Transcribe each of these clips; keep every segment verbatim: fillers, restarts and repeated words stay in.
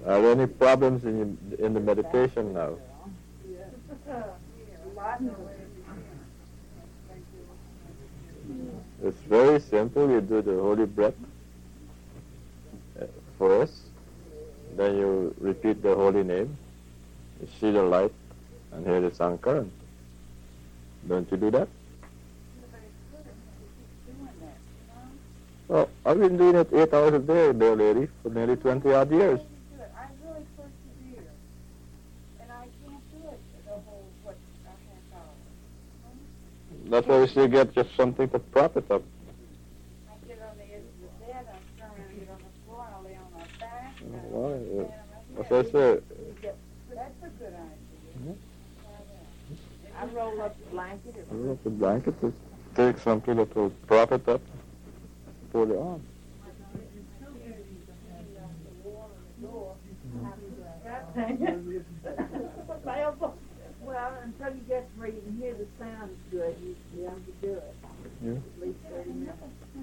Are there any problems in your, in the meditation now? It's very simple. You do the holy breath first, then you repeat the holy name, you see the light, and hear the sound current. Don't you do that? Well, I've been doing it eight hours a day, dear lady, for nearly twenty odd years. I really persevere, and I can't do it the whole, what, a half hour. That's why we still get just something to prop it up. I get on the edge of the bed, I turn around and get on the floor, I lay on my back. Well, and yeah. I That's what I said. That's a good idea. I roll up the blanket. Or Roll up the blanket, to take something that will prop it up, pull it on. Well, until you get where you can hear the sound good, you, you have to do it. Yeah. At least thirty minutes.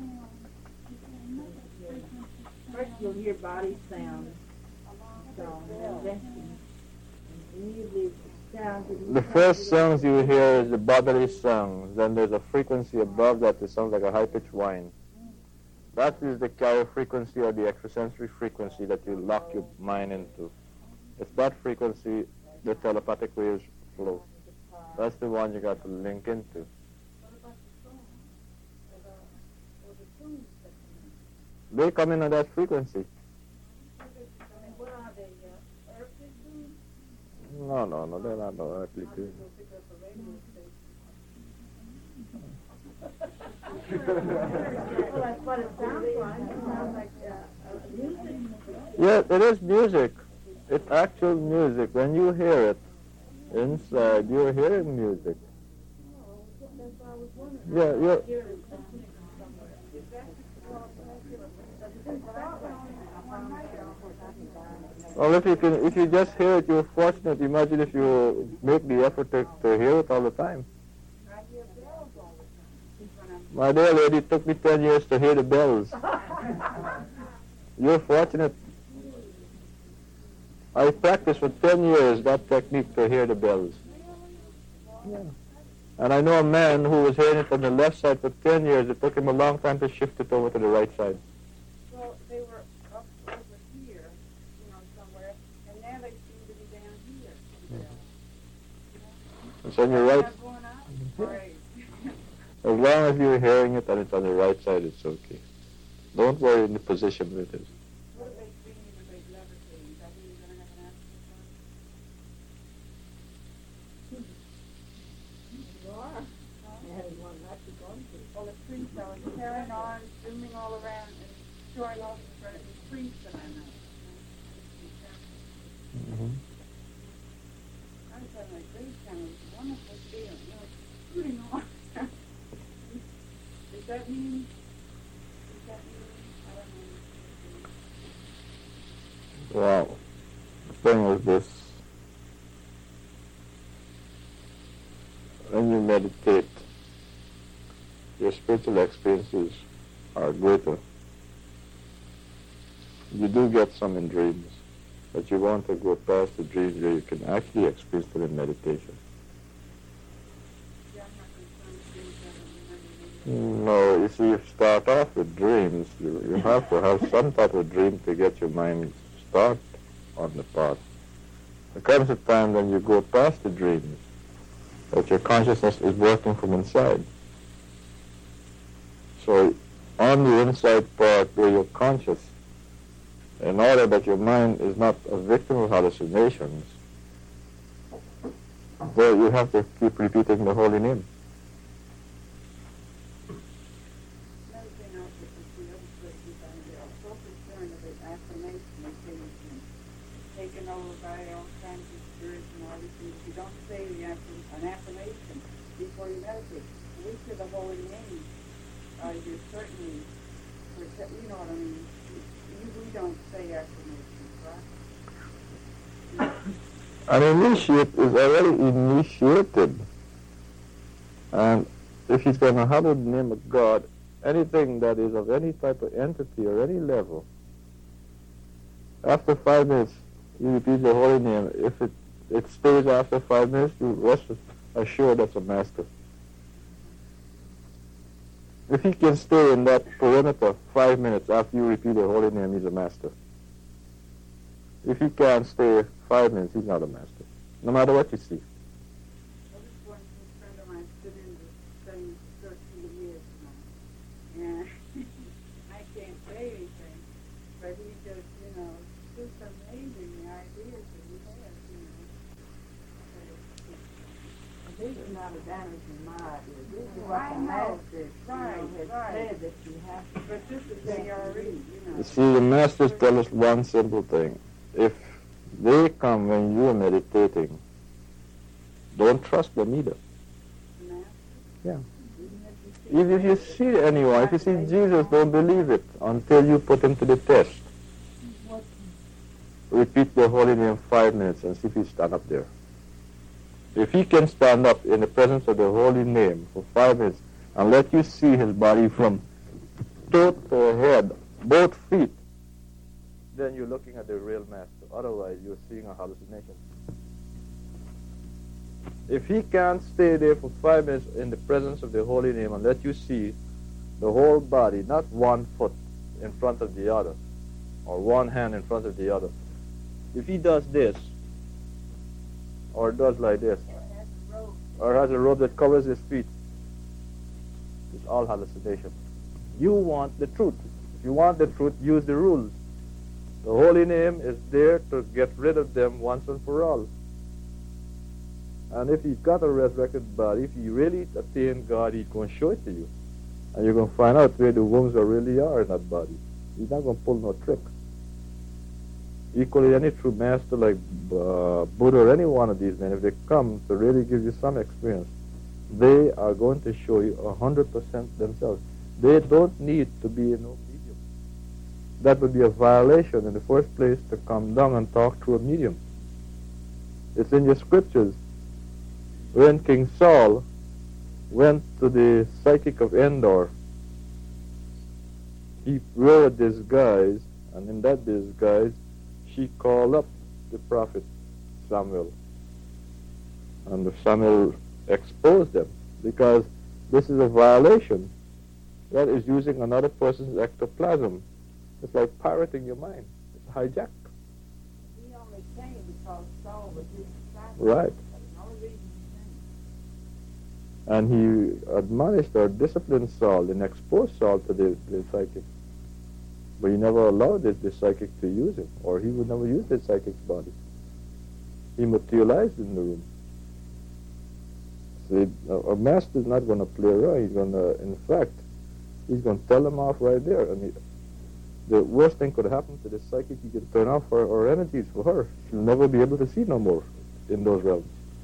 First you'll hear body sounds, so, and then usually sounds. The first songs you hear is the bodily songs. Then there's a frequency above that that sounds like a high-pitched whine. That is the carrier frequency or the extrasensory frequency that you lock your mind into. It's that frequency the telepathic waves flow. That's the one you got to link into. They come in on that frequency. No, no, no, they're not no earthly tunes. Well, that's what it sounds like. It sounds like uh, music. Yeah, it is music. It's actual music. When you hear it inside, you're hearing music. Yeah, yeah. Well, if you can, if you just hear it, you're fortunate. Imagine if you make the effort to, to hear it all the time. My dear lady, it took me ten years to hear the bells. You're fortunate. I practiced for ten years that technique to hear the bells. Yeah. And I know a man who was hearing it on the left side for ten years. It took him a long time to shift it over to the right side. Well, they were up over here, you know, somewhere, and now they seem to be down here. Yeah. It's on your right. Not going out? Right. As long as you're hearing it and it's on the right side, it's okay. Don't worry in the position it is. What are they seeing when they levitate? Is that when you're going to have an accident? You are. Well, the priests, I was carrying on, zooming all around, and showing off in front of the priests that I know. Mm-hmm. I was having a great time. It was a wonderful feeling. You know, shooting off. Does that mean? Does that mean? I don't know. Well, the thing is this. When you meditate, your spiritual experiences are greater. You do get some in dreams, but you want to go past the dreams where you can actually experience it in meditation. No, you see, you start off with dreams. You, you have to have some type of dream to get your mind start on the path. There comes a time when you go past the dreams, that your consciousness is working from inside. So on the inside part where you're conscious, in order that your mind is not a victim of hallucinations, there you have to keep repeating the holy name. Another thing else that you see other places down there are so concerned with affirmation. They say you've been taken over by all kinds of spirits and all these things. If you don't say the affirm- an affirmation before you meditate, we say the holy name, uh, you're certainly, you know what I mean, you, we don't say affirmations, right? An initiate is already initiated. And if he's going to have the name of God, anything that is of any type of entity or any level, after five minutes, You repeat the holy name. If it, it stays after five minutes, you rest assured that's a master. If he can stay in that perimeter five minutes after you repeat the holy name, he's a master. If he can't stay five minutes, he's not a master, no matter what you see. Well, this one friend of mine stood in the same thirteen years now, and I can't say anything, but he just, you know, just amazing the ideas that he has, you know. These are not a damage in my idea. This is what the master, right, you know, has right. said that you have to. But this is J R E, you know. You see, the masters tell us one simple thing. If they come when you are meditating, don't trust them either. Yeah. Even if you see anyone, if you see Jesus, don't believe it until you put him to the test. Repeat the holy name five minutes and see if he stand up there. If he can stand up in the presence of the holy name for five minutes and let you see his body from toe to head, both feet, then you're looking at the real master. Otherwise, you're seeing a hallucination. If he can't stay there for five minutes in the presence of the holy name and let you see the whole body, not one foot in front of the other, or one hand in front of the other, if he does this, or does like this, or has a robe that covers his feet, it's all hallucination. You want the truth. If you want the truth, use the rules. The holy name is there to get rid of them once and for all. And if he's got a resurrected body, if he really attained God, he's going to show it to you. And you're going to find out where the wounds really are in that body. He's not going to pull no trick. Equally, any true master like uh, Buddha or any one of these men, if they come to really give you some experience, they are going to show you one hundred percent themselves. They don't need to be in no medium. That would be a violation in the first place to come down and talk to a medium. It's in your scriptures. When King Saul went to the psychic of Endor, he wore a disguise, and in that disguise, she called up the prophet Samuel. And Samuel exposed them, because this is a violation. That is using another person's ectoplasm. It's like pirating your mind. It's hijacked. He only came because Saul was his disciple. Right. And he admonished or disciplined Saul and exposed Saul to the, the psychic. But he never allowed the, the psychic to use him, or he would never use the psychic's body. He materialized in the room. So a master is not going to play around. He's going to, in fact, he's going to tell them off right there. I mean, the worst thing could happen to the psychic, he can turn off her, her energies for her. She'll never be able to see no more in those realms.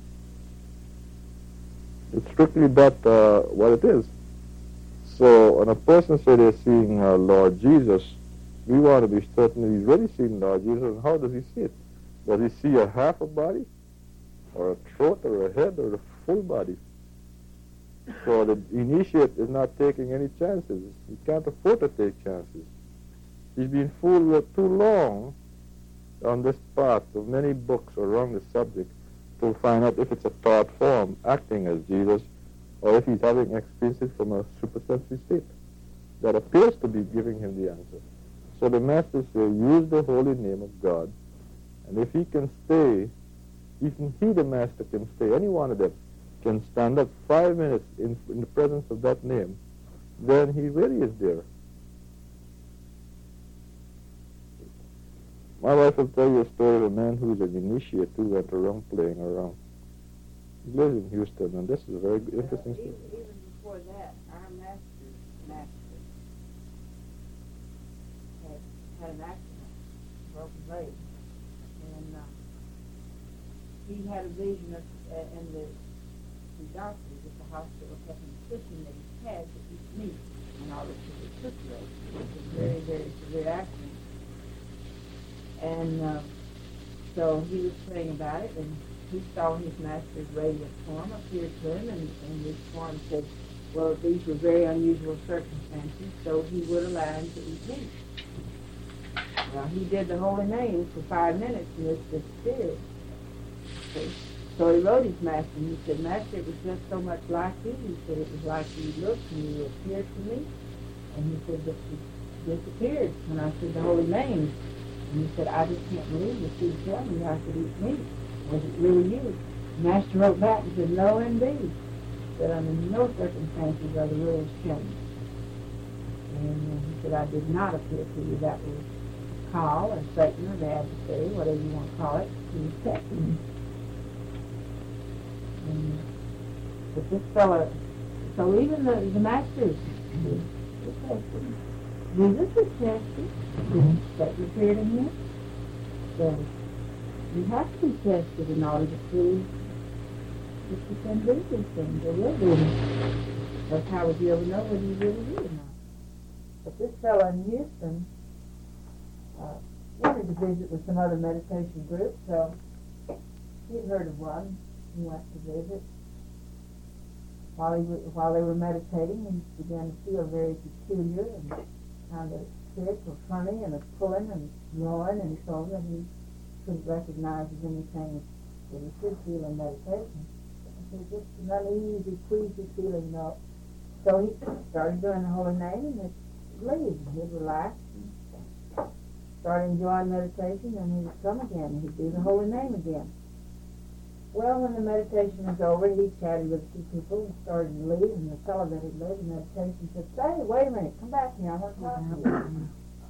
It's strictly that uh, what it is. So when a person says they're seeing uh, Lord Jesus, we want to be certain he's really seeing Lord Jesus. And how does he see it? Does he see a half a body, or a throat, or a head, or a full body? So the initiate is not taking any chances. He can't afford to take chances. He's been fooled too long on this path of many books around the subject to find out if it's a thought form acting as Jesus, or if he's having experiences from a supersensory state that appears to be giving him the answer. So the masters say, use the holy name of God, and if he can stay, even he, the master, can stay, any one of them, can stand up five minutes in, in the presence of that name, then he really is there. My wife will tell you a story of a man who is an initiate who went around playing around. He lives in Houston, and this is a very interesting story. Even, even before that, our master, master had, had an accident, broken leg, and uh, he had a vision of, uh, and the, the doctors at the hospital kept insisting that he had to eat meat in order to recuperate. It was a very, very severe accident. And uh, so he was praying about it, and he saw his master's radiant form appear to him, and, and his form said, well, these were very unusual circumstances, so he would allow him to eat meat. Well, he did the holy name for five minutes and it disappeared. See? So he wrote his master and he said, Master, it was just so much like you. He said, it was like you looked and you appeared to me. And he said, but you disappeared when I said the holy name. And he said, I just can't believe that you tell me I could eat meat. Was it really you? Master wrote back and said, no, indeed. That under no circumstances are the rules changed. And uh, he said, I did not appear to you. That was Call or Satan or the adversary, whatever you want to call it. He was testing me. And, but this fellow, so even the, the masters were tested. Jesus was tested. Satan appeared in him. So you have to be tested in order to prove that you can do these things or will do them. That's how would you ever know whether you really do or not. But this fellow in Houston uh, wanted to visit with some other meditation groups, so he'd heard of one. He went to visit. While, he w- while they were meditating, he began to feel very peculiar and kind of sick or funny and a pulling and blowing, and he told me that he couldn't recognize as anything that he should feel in meditation. It was just an uneasy, queasy feeling, though. So he started doing the holy name, and it would leave. He'd relax and start enjoying meditation, and he would come again. He'd do the holy name again. Well, when the meditation was over, he chatted with a few people and started to leave, and the fellow that had led the meditation said, say, wait a minute, come back here, I want to talk to you.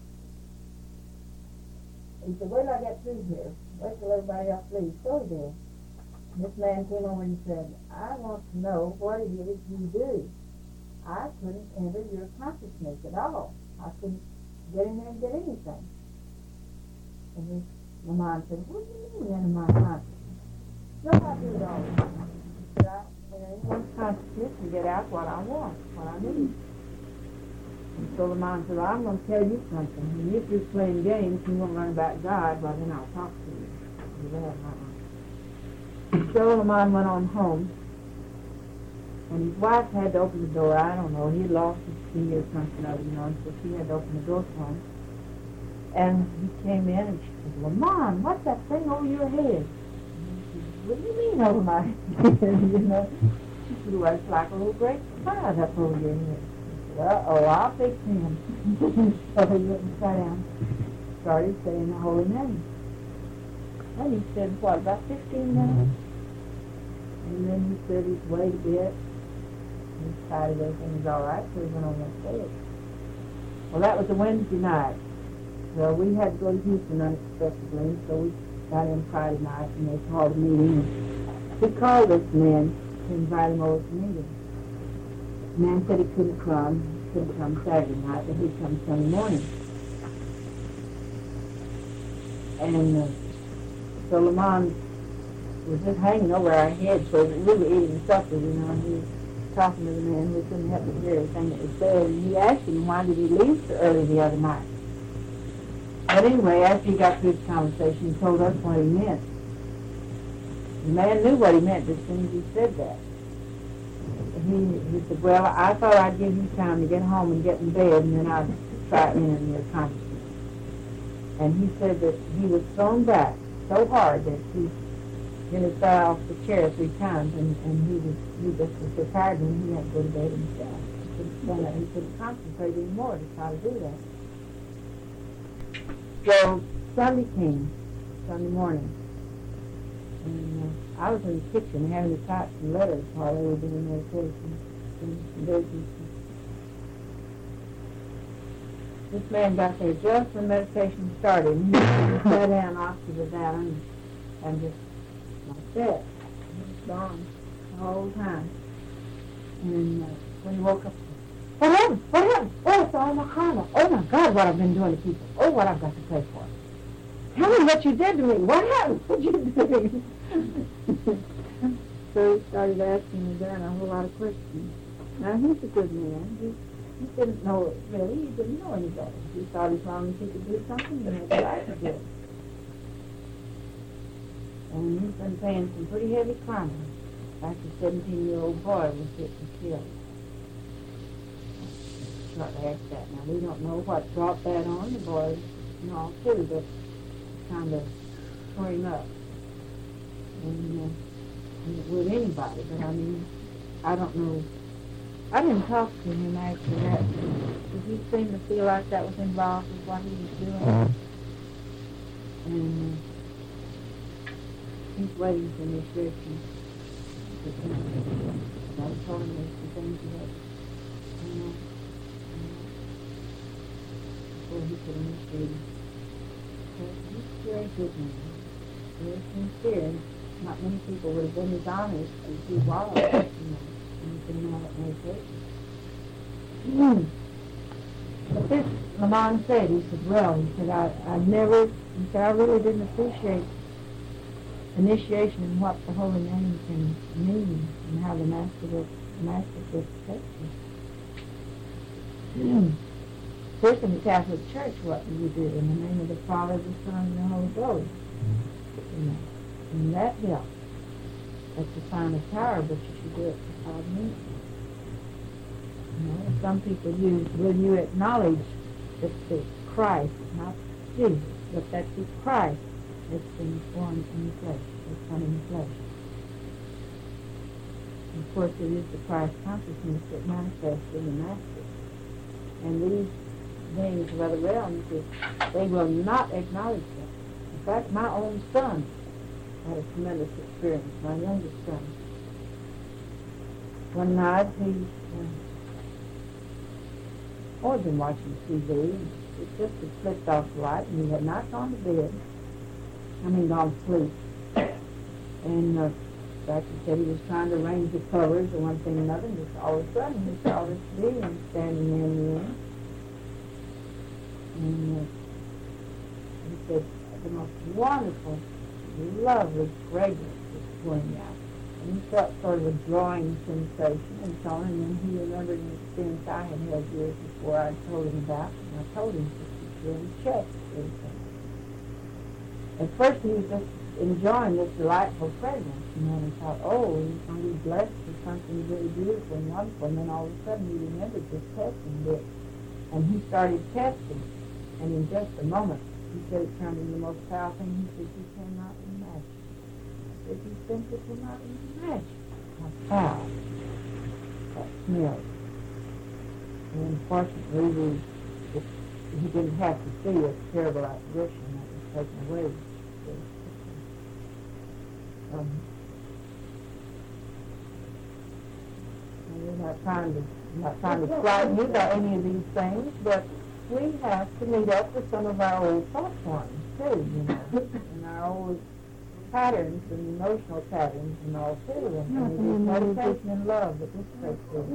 He said, wait till I get through here. Wait till everybody else leaves. So he did. And this man came over and said, I want to know what it is you do. I couldn't enter your consciousness at all. I couldn't get in there and get anything. And this, the mind said, what do you mean enter my consciousness? No, I do it all. He said, I enter anyone's consciousness and get out what I want, what I need. And so the mind said, well, I'm going to tell you something. And if you're playing games and you want to learn about God, well, then I'll talk to you. Do that, uh-uh. So the mind went on home. And his wife had to open the door. I don't know. He had lost his key or something of it, you know, and so she had to open the door for him. And he came in and she said, well, Mom, what's that thing over your head? And he said, what do you mean over my head? You know? She said, well, it's like a little great cloud up over your head. He said, uh-oh, I'll fix him. So he went and sat down, started saying the holy name. And he said, what, about fifteen minutes? And then he said he'd wait a bit. He decided everything was all right, so he went on upstairs. Well, that was a Wednesday night. Well, we had to go to Houston unexpectedly, so we got in Friday night, and they called a meeting. We called this man to invite him over to meet him. The man said he couldn't come. He couldn't come Saturday night, but he'd come Sunday morning. And uh, so Lamont was just hanging over our heads, so we were eating supper, you know, and he was talking to the man. We couldn't help but hear everything that was said. And he asked him, why did he leave so early the other night? But anyway, after he got through his conversation, he told us what he meant. The man knew what he meant as soon as he said that. He, he said, well, I thought I'd give you time to get home and get in bed, and then I'd try it in your consciousness. And he said that he was thrown back so hard that he nearly fell off the chair three times, and, and he was he just was so tired and he had to go to bed himself. He couldn't, he couldn't concentrate anymore to try to do that. So Sunday came, Sunday morning, and uh, I was in the kitchen having to type some letters while they were doing meditation. Some business. This man got there just when meditation started, and he sat down opposite the divan and just like that. He was gone the whole time. And uh, when he woke up, what happened? What happened? Oh, it's all my karma. Oh, my God, what I've been doing to people. Oh, what I've got to pay for. Tell me what you did to me. What happened? What you did? So he started asking me then a whole lot of questions. Now, he's a good man. He, he didn't know it, really. He didn't know any better. He thought as long as he could do something, he had the right to do it. And he's been paying some pretty heavy karma. Like a seventeen-year-old boy was hit and killed. Shortly after that. Now, we don't know what brought that on. The boy and all too, that kind of tore him up. And, uh, and with anybody, but I mean, I don't know. I didn't talk to him after that. Did he seem to feel like that was involved with what he was doing? Mm-hmm. And uh, he's waiting for initiation. I told him there's the things he had, you know, before he could initiate him. But he's a very good man, very sincere. Not many people would have been as honest as he was, you know, when he came out at meditation. Mm. But this, Lamont said, he said, well, he said, I, I never, he said, I really didn't appreciate initiation and what the holy name can mean and how the master will, the master will protect you. Mm. First in the Catholic Church, what do you do? In the name of the Father, the Son, and the Holy Ghost. You know. And that helps. That's a sign of power, but you should do it for five minutes. You know, some people use, will you acknowledge that it's Christ, not Jesus, but that it's Christ that's been formed in the flesh, that's come in the flesh. And of course, it is the Christ consciousness that manifests in the Master. And these beings of other realms, they will not acknowledge that. In fact, my own son had a tremendous experience, my youngest son. One night, he uh, had been watching T V, and it just had flipped off the light, and he had not gone to bed. I mean, gone to sleep. And uh, Doctor said he was trying to arrange the covers or one thing or another, and just all of a sudden he saw this being standing there in the room. And uh, he said, the most wonderful, lovely fragrance was pouring out. And he felt sort of a drawing sensation and so on, and then he remembered an experience I had had years before I told him about, and I told him just to really check everything. At first he was just enjoying this delightful fragrance, you know, and he thought, oh, he's going to be blessed with something really beautiful and wonderful, and then all of a sudden he remembered this testing bit, and he started testing, and in just a moment, he said it turned into the most powerful thing. He said, you cannot imagine. I said, you simply cannot imagine how foul that smells. And unfortunately, we, it, he didn't have to see a terrible apparition that was taken away. Um, we're not trying to, not trying to frighten you about any of these things, but we have to meet up with some of our old thought forms, too, you know, and our old patterns and emotional patterns and all, too. And, and it is meditation and love that this takes place.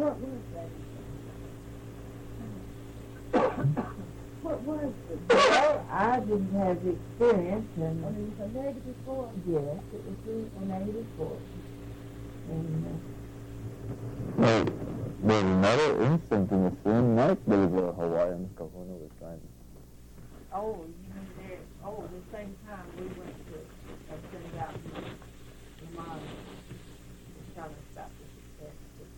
What was it? Well, I didn't have the experience, and it was a negative force. Yes, it was a negative force. And, uh, well, there's another instance in the same night. There was a Hawaiian kahuna was trying. oh, you mean there? Oh, the same time we went to uh, send out the mom to tell us about this.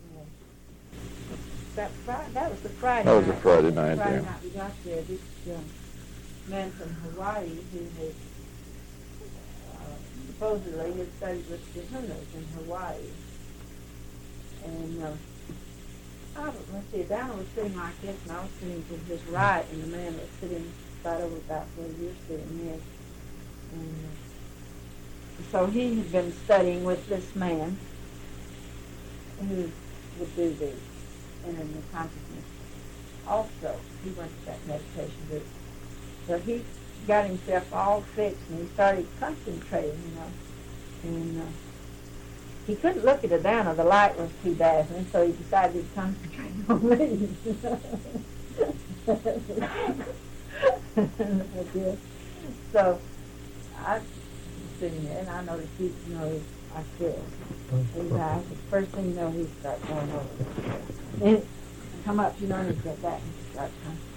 this that Friday, that was the Friday. That was night. a Friday night. Friday Yeah. night we got there. This um, man from Hawaii who had uh, supposedly had studied with the kahunas in Hawaii. And uh, I don't, let's see, Donna was sitting like this, and I was sitting to his right, and the man was sitting right over about where you're sitting there. And uh, so he had been studying with this man who would do the entering the consciousness. Also, he went to that meditation group. So he got himself all fixed, and he started concentrating, you know, and uh, he couldn't look at Adana. The light was too dazzling, so he decided to concentrate on me. I did. So I was sitting there, and I noticed he, you know, I said, his eyes, the first thing you know, he started going over. And come up, you know, and he'd get back and start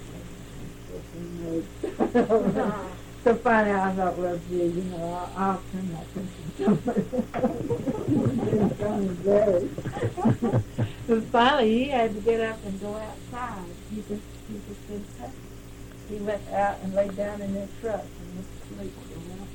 concentrating. So finally I thought, well, gee, you know, I'll, I'll turn that into So finally he had to get up and go outside. He just, he just didn't touch it. he went out and laid down in their truck and went to sleep. You know?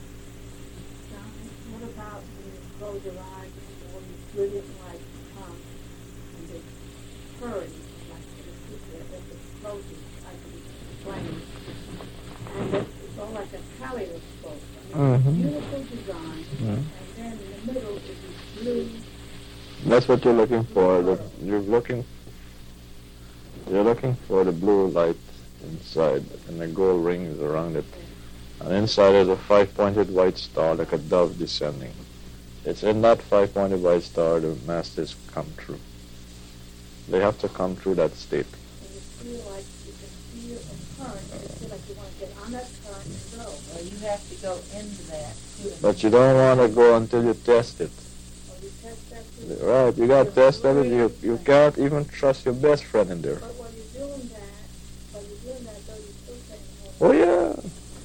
What about when you close your eyes or you brilliant light comes and they hurry, like the picture as it closes, I can explain. And it's, it's all like a kaleidoscope. I mean, Mhm. beautiful design, Mhm. and then in the middle is this blue. That's what you're looking for. The, you're looking you're looking for the blue light inside, and the gold rings around it. And inside is a five-pointed white star, like a dove descending. It's in that five-pointed white star the masters come through. They have to come through that state. And you feel like you can feel a current, and you feel like you want to get on that current and go. Well, you have to go into that. too. But you don't want to go until you test it. Or you test that too. Right, you got to test it. You, you can't even trust your best friend in there. But while you're doing that, while you're doing that, though, you're still saying, Oh, yeah.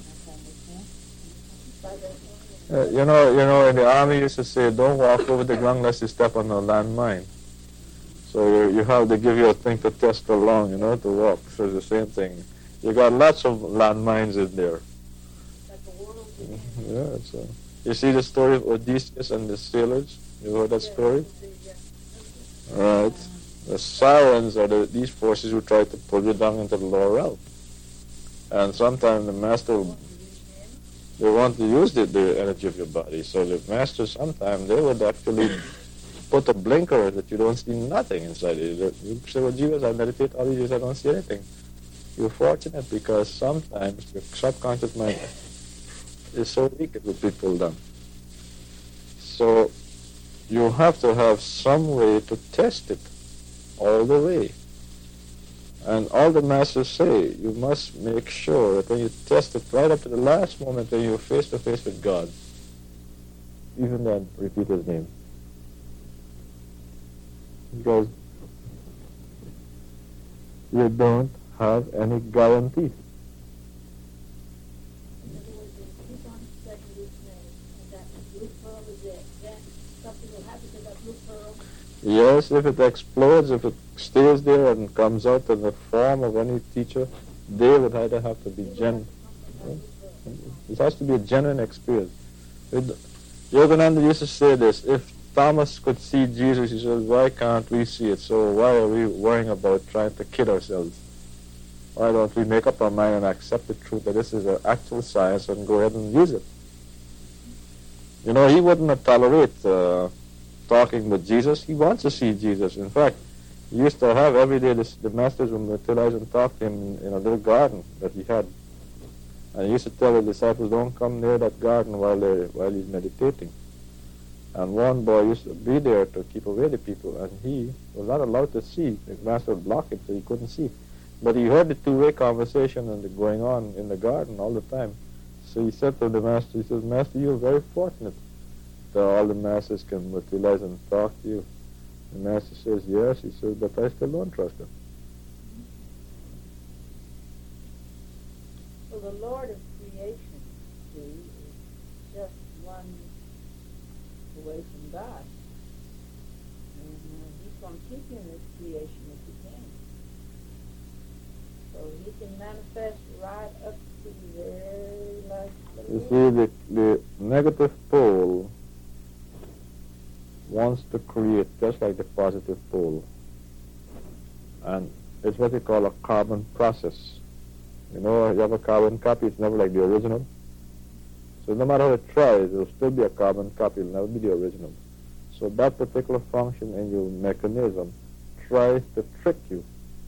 by that Uh, you know, you know, in the army used to say, don't walk over the ground unless you step on a landmine. So you, you have to give you a thing to test along, you know, to walk. So it's the same thing. You got lots of landmines in there. like a world Yeah, so. You see the story of Odysseus and the sailors? You heard that story? Right. The sirens are the, these forces who try to pull you down into the lower realm. And sometimes the master, they want to use the, the energy of your body. So the master, sometimes they would actually put a blinker that you don't see nothing inside it. You say, well, Jesus, I meditate all these years, I don't see anything. You're fortunate because sometimes your subconscious mind is so weak it will be pulled down. So you have to have some way to test it all the way. And all the masters say, you must make sure that when you test it right up to the last moment when you're face to face with God, even then, repeat his name. Because you don't have any guarantee. In other words, you keep on saying this name, and that blue pearl is it. Then something will happen to that blue pearl. Yes, if it explodes, if it stays there and comes out in the form of any teacher, they would either have to be genuine. It has to be a genuine experience. It, Yogananda used to say this, if Thomas could see Jesus, he says, why can't we see it? So why are we worrying about trying to kid ourselves? Why don't we make up our mind and accept the truth that this is an actual science and go ahead and use it? You know, he wouldn't tolerate uh, talking with Jesus. He wants to see Jesus. In fact, he used to have every day this, the masters would materialize and talk to him in, in a little garden that he had. And he used to tell the disciples, don't come near that garden while, they, while he's meditating. And one boy used to be there to keep away the people, and he was not allowed to see. The master would block him so he couldn't see. But he heard the two-way conversation and the going on in the garden all the time. So he said to the master, he says, Master, you're very fortunate that all the masters can materialize and talk to you. The master says, yes. He says, but I still don't trust him. So the Lord of creation, see, is just one away from God. And uh, he's going to keep you in this creation if he can. So he can manifest right up to the very last little You see, the, the negative pole wants to create just like the positive pole. And it's what we call a carbon process. You know, you have a carbon copy, it's never like the original. So no matter how it tries, it'll still be a carbon copy, it'll never be the original. So that particular function in your mechanism tries to trick you.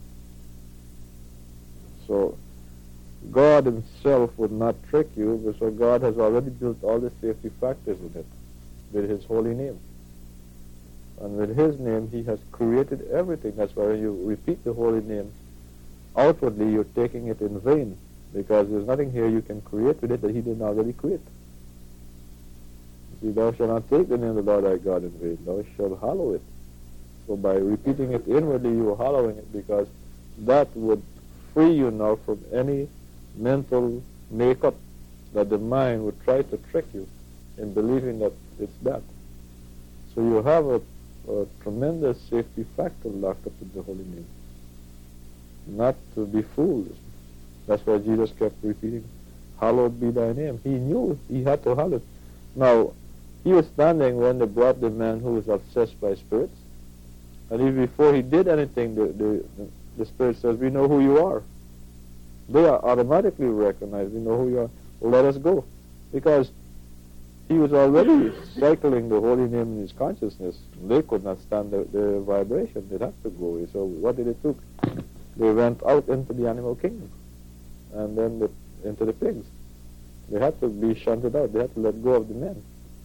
So God himself would not trick you, because God has already built all the safety factors in it with his holy name. And with his name, he has created everything. That's why when you repeat the holy name, outwardly you're taking it in vain, because there's nothing here you can create with it that he didn't already create. See, thou shalt not take the name of the Lord thy God in vain. Thou shalt hallow it. So by repeating it inwardly, you are hallowing it, because that would free you now from any mental makeup that the mind would try to trick you in believing that it's that. So you have a, a tremendous safety factor locked up in the holy name. Not to be fooled. That's why Jesus kept repeating, hallowed be thy name. He knew he had to hallow it. Now, he was standing when they brought the man who was obsessed by spirits. And even before he did anything, the, the, the spirit says, we know who you are. They are automatically recognized. We know who you are. Let us go. Because he was already cycling the holy name in his consciousness. They could not stand the, the vibration. They'd have to go. So what did it do? They went out into the animal kingdom. And then the, into the pigs. They had to be shunted out. They had to let go of the men.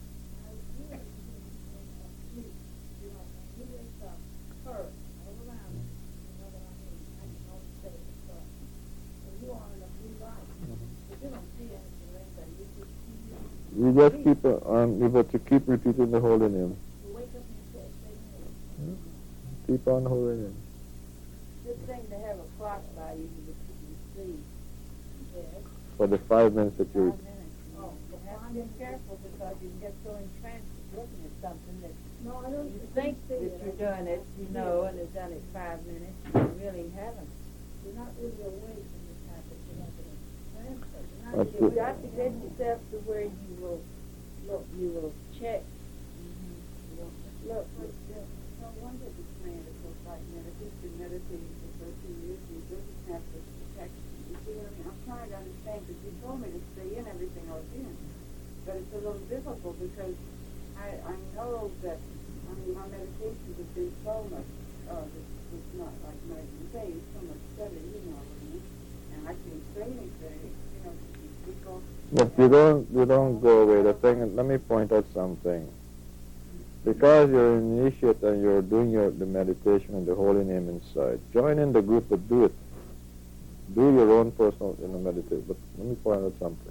We just keep uh, on, we have to keep repeating the holy name. Hmm? Keep on holy name. Good thing to have a clock by you that you can see. Yes. For the five minutes that you... Five minutes. Oh, you have to be careful because you can get so entranced with looking at something that no, I don't you think that you're doing it, you know, and have done it five minutes, and you really haven't. You're not really awake when this happens. You're not going to transfer. You've got to get yourself to where you will look, you will check. Mm-hmm. Look, look, no wonder this man is so frightened. He's been meditating for thirteen years and he doesn't have the protection. You see what I mean? I'm trying to understand because you told me to stay in everything I was in. But it's a little difficult because I, I know that, I mean, my meditations have been so much, uh, it's, it's not like night and day, it's so much better, you know what I mean? And I can't say anything, you know, because... But you don't, you don't go away. The thing, let me point out something. Because you're an initiate and you're doing your, the meditation and the holy name inside, join in the group, but do it. Do your own personal you know, meditation. But let me point out something.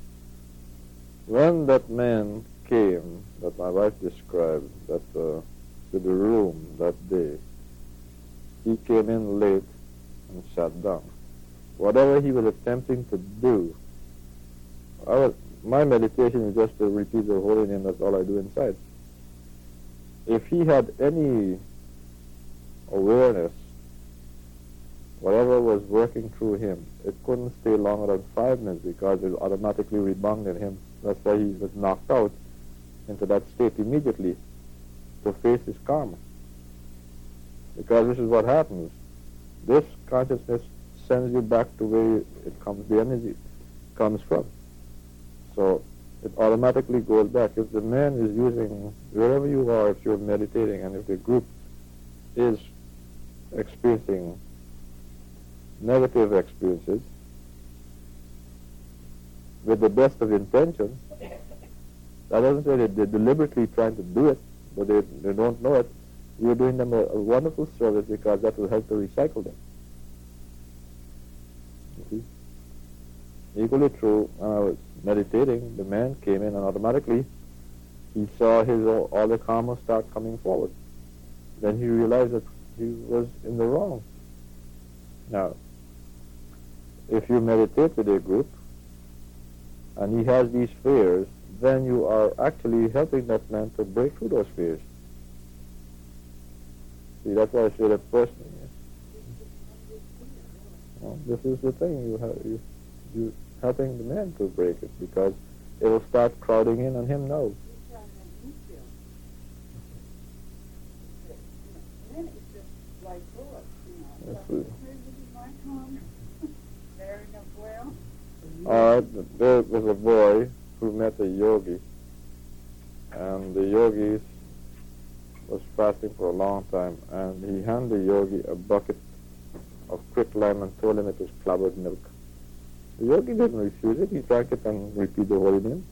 When that man came, that my wife described, that uh, to the room that day, he came in late and sat down. Whatever he was attempting to do, I was, my meditation is just to repeat the holy name. That's all I do inside. If he had any awareness, whatever was working through him, it couldn't stay longer than five minutes because it automatically rebounded him. That's why he was knocked out into that state immediately to face his karma. Because this is what happens. This consciousness sends you back to where it comes, the energy comes from. So it automatically goes back. If the man is using, wherever you are, if you're meditating, and if the group is experiencing negative experiences with the best of intentions, that doesn't say that they're deliberately trying to do it, but they, they don't know it. You're doing them a, a wonderful service because that will help to recycle them. You see? Equally true, when I was meditating, the man came in and automatically he saw his all the karma start coming forward. Then he realized that he was in the wrong. Now, if you meditate with a group and he has these fears, then you are actually helping that man to break through those fears. See, that's why I say that person. Well, this is the thing, you have you you helping the man to break it because it will start crowding in on him now. Yes, all right, there was a boy who met a yogi, and the yogi was fasting for a long time, and he handed the yogi a bucket of quicklime and told him it was clabbered milk. The yogi didn't refuse it. He drank it and repeated the holy name.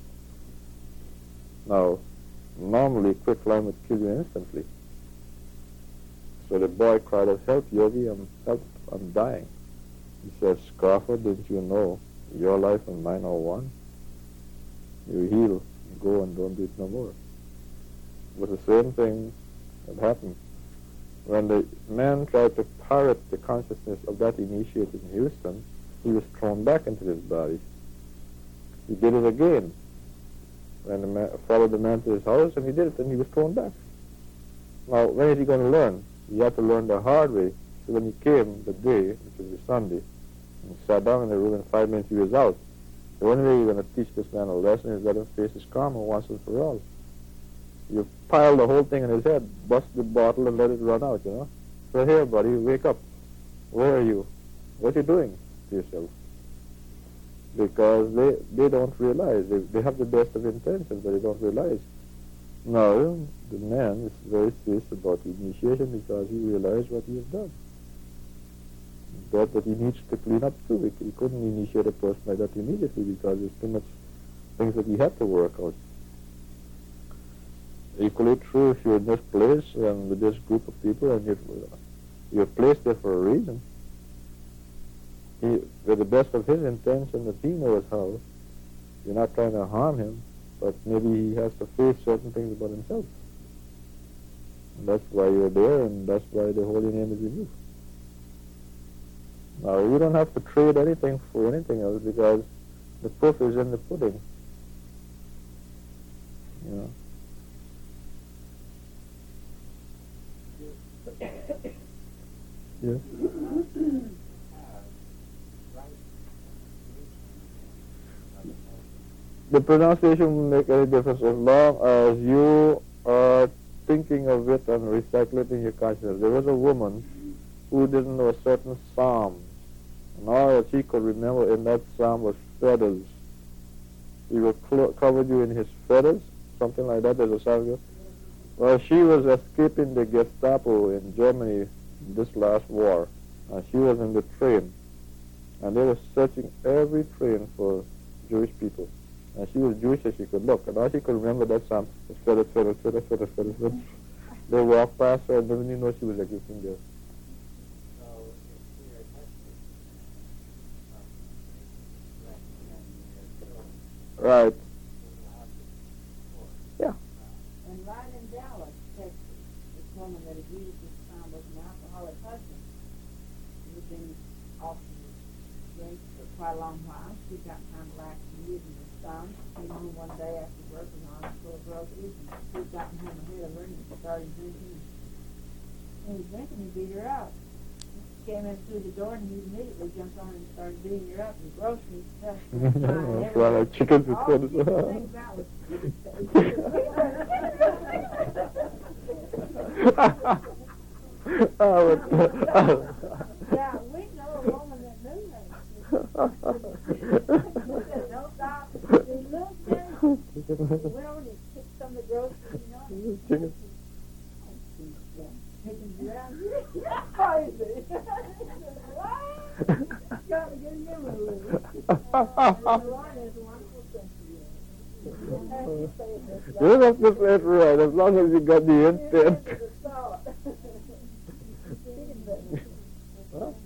Now, normally quicklime would kill you instantly. So the boy cried out, "Help, yogi, I'm, help, I'm dying." He says, "Scoffer, didn't you know your life and mine are one? You heal, go and don't do it no more." It was the same thing that happened. When the man tried to pirate the consciousness of that initiate in Houston, he was thrown back into his body. He did it again. When the man followed the man to his house, and he did it, and he was thrown back. Now, when is he going to learn? He had to learn the hard way. So when he came the day, which was the Sunday, and sat down in the room, in five minutes he was out. The only way you're going to teach this man a lesson is let him face his karma once and for all. You pile the whole thing in his head, bust the bottle and let it run out, you know. So here, buddy, wake up. Where are you? What are you doing to yourself? Because they, they don't realize. They, they have the best of intentions, but they don't realize. Now, the man is very serious about initiation because he realized what he has done. But, but he needs to clean up too. He, he couldn't initiate a person like that immediately because there's too much things that he had to work out. Equally true if you're in this place and with this group of people and you're, you're placed there for a reason. He, with the best of his intention that he knows how, you're not trying to harm him, but maybe he has to face certain things about himself. And that's why you're there, and that's why the holy name is in you. Now, you don't have to trade anything for anything else because the proof is in the pudding. You know. Yeah. The pronunciation won't make any difference as long as you are thinking of it and recycling it in your consciousness. There was a woman who didn't know a certain psalm, and all that she could remember in that psalm was feathers. He will cl- cover you in his feathers, something like that. There's a psalm. Well, she was escaping the Gestapo in Germany this last war, and she was in the train, and they were searching every train for Jewish people. And she was Jewish as she could look, and all she could remember that psalm was feathers, feathers, feathers, feathers, feathers, feathers. They walked past her and didn't even know she was existing there. Right. Yeah. And right in Dallas, Texas, this woman that had used this psalm was an alcoholic husband. He had been off the drink for quite a long while. She got kind of lax in using the psalm. She came home one day after work and arms full of groceries, and she'd gotten home ahead of her and started drinking. And he was drinking, he beat her up. She came in through the door and he immediately jumped on her and started beating her up and groceries and stuff. Well, like chickens with feathers. Oh, yeah, we know a woman that knew that. No stop. He looked at her. He went over and he took some of the groceries, you know. Chicken. Taking around. Crazy. What? Got to get him a little. You don't have to say it right, as long as you got the intent. Huh?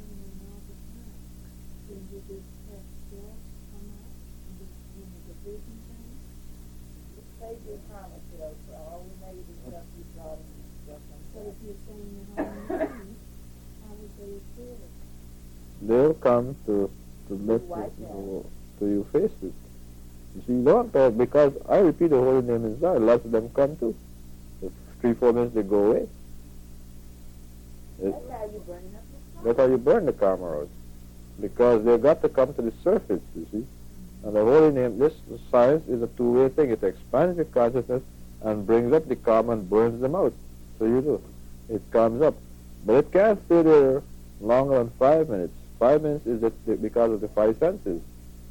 They'll come to to let you, to you face it. You see, don't uh, because I repeat the holy name inside, lots of them come too. If three, four minutes they go away. It's, That's how you burn up the that's how you burn the karma out. Because they've got to come to the surface, you see. And the holy name, this science is a two-way thing. It expands your consciousness and brings up the karma and burns them out. So you do. It comes up. But it can't stay there longer than five minutes. Five minutes is it because of the five senses.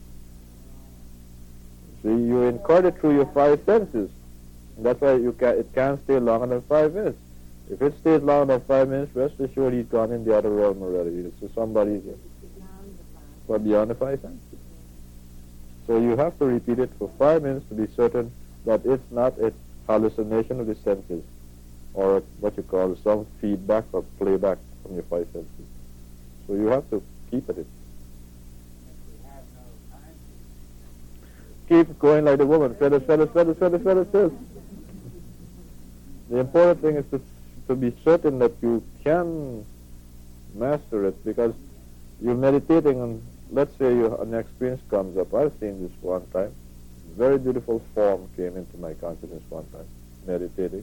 See, you incurred it through your five senses. And that's why you can, it can't stay longer than five minutes. If it stays longer than five minutes, rest assured he's gone in the other realm already. So somebody's but beyond the five senses. So you have to repeat it for five minutes to be certain that it's not a hallucination of the senses or what you call some feedback or playback from your five senses. So you have to keep at it. Keep going like the woman. Feathers, feathers, feathers, feathers, feathers, feathers. The important thing is to, to be certain that you can master it, because you're meditating on, let's say you, an experience comes up. I've seen this one time. Very beautiful form came into my consciousness one time, meditating.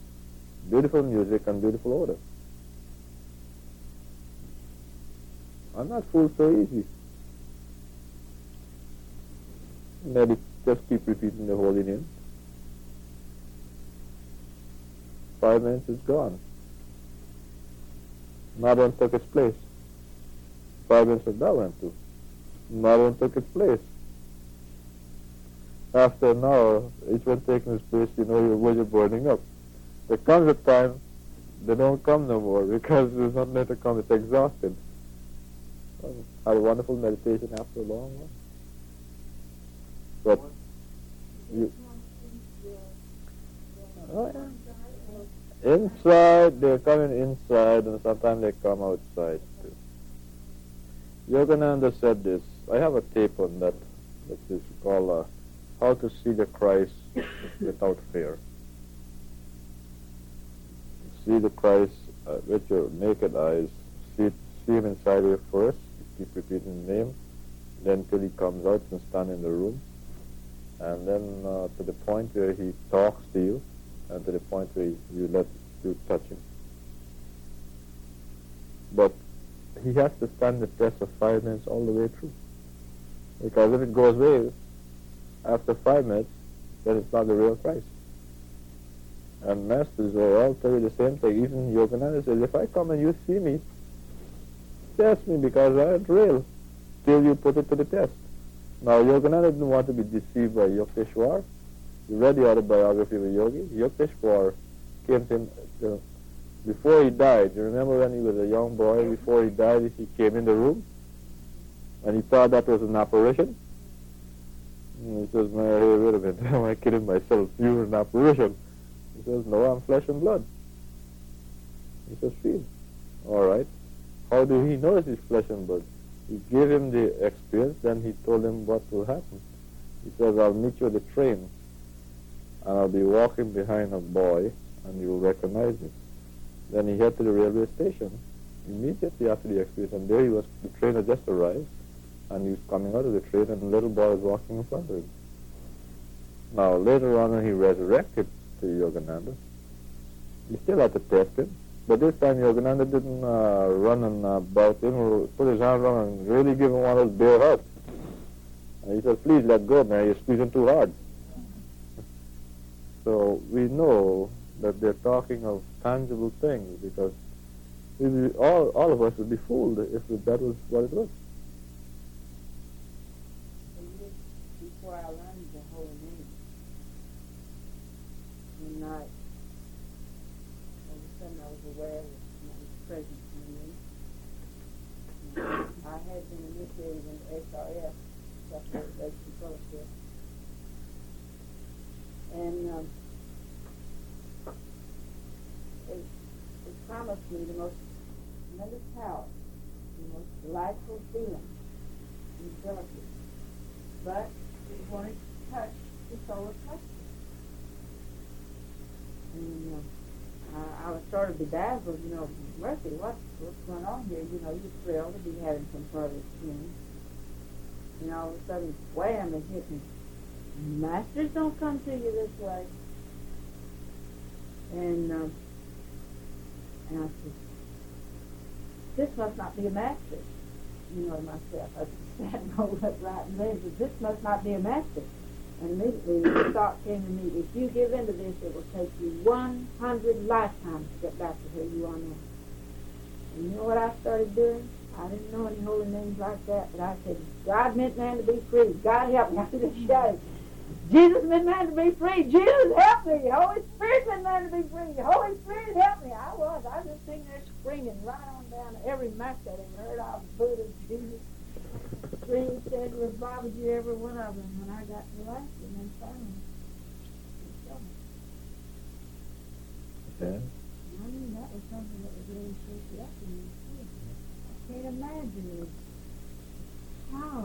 Beautiful music and beautiful odor. I'm not fooled so easy. And then it just keep repeating the holy name. Five minutes is gone. Another one took its place. Five minutes of that went to. Another one took its place. After an hour, each one taking its place, you know your wood is burning up. There comes a time they don't come no more because there's nothing there to come. It's exhausted. Well, had a wonderful meditation after a long one. But you, oh yeah. Inside, they're coming inside, and sometimes they come outside too. Yogananda said this. I have a tape on that. That is called uh, "How to See the Christ Without Fear." See the Christ uh, with your naked eyes. See, see him inside you first. You keep repeating the name, then till he comes out and stand in the room, and then uh, to the point where he talks to you, and to the point where you let you touch him. But he has to stand the test of five minutes all the way through. Because if it goes away after five minutes, then it's not the real Christ. And masters will all tell you the same thing. Even Yogananda says, if I come and you see me, test me because I ain't real till you put it to the test. Now, Yogananda didn't want to be deceived by Yukteswar. You read the autobiography of a yogi. Yukteswar came to him uh, before he died. You remember when he was a young boy, before he died, he came in the room and he thought that was an apparition. And he says, man, hey, wait a minute, am I kidding myself? You were an apparition. He says, no, I'm flesh and blood. He says, feel. All right. How do he know he's flesh and blood? He gave him the experience, then he told him what will happen. He says, I'll meet you at the train, and I'll be walking behind a boy, and you'll recognize me. Then he head to the railway station, immediately after the experience, and there he was, the train had just arrived, and he was coming out of the train, and the little boy was walking in front of him. Now, later on, when he resurrected to Yogananda, he still had to test him, but this time Yogananda didn't uh, run and uh, about him, or put his hand around and really give him one of those bear hugs. And he said, please let go, man, you're squeezing too hard. So we know that they're talking of tangible things, because we, we, all, all of us would be fooled if that was what it was. Before I learned the holy name, one night, all of a sudden I was aware of his presence in me. And I had been initiated in the S R F, Self-Realization Fellowship. And um, it, it promised me the most tremendous power, the most delightful feeling, and ability. But it wanted to touch the soul of Christ. And uh, I, I was sort of bedazzled, you know, mercy, what, what's going on here? You know, you're thrilled to be having some further experience. And all of a sudden, wham, it hit me. Masters don't come to you this way. And, um, and I said, this must not be a master. You know, myself, I just sat and rolled up right and left, but this must not be a master. And immediately the thought came to me, if you give in to this, it will take you one hundred lifetimes to get back to where you are now. And you know what I started doing? I didn't know any holy names like that, but I said, God meant man to be free. God help me. I just shouted, Jesus meant man to be free. Jesus help me. Holy Spirit meant man to be free. Holy Spirit help me. I was. I was just sitting there screaming right on down to every master I ever heard of, Buddha, Jesus. Screamed, said, revive you every one of them. When I got to the last one, then finally, he showed me. Okay. I knew that was something that was really shaky up in me. I can't imagine the power.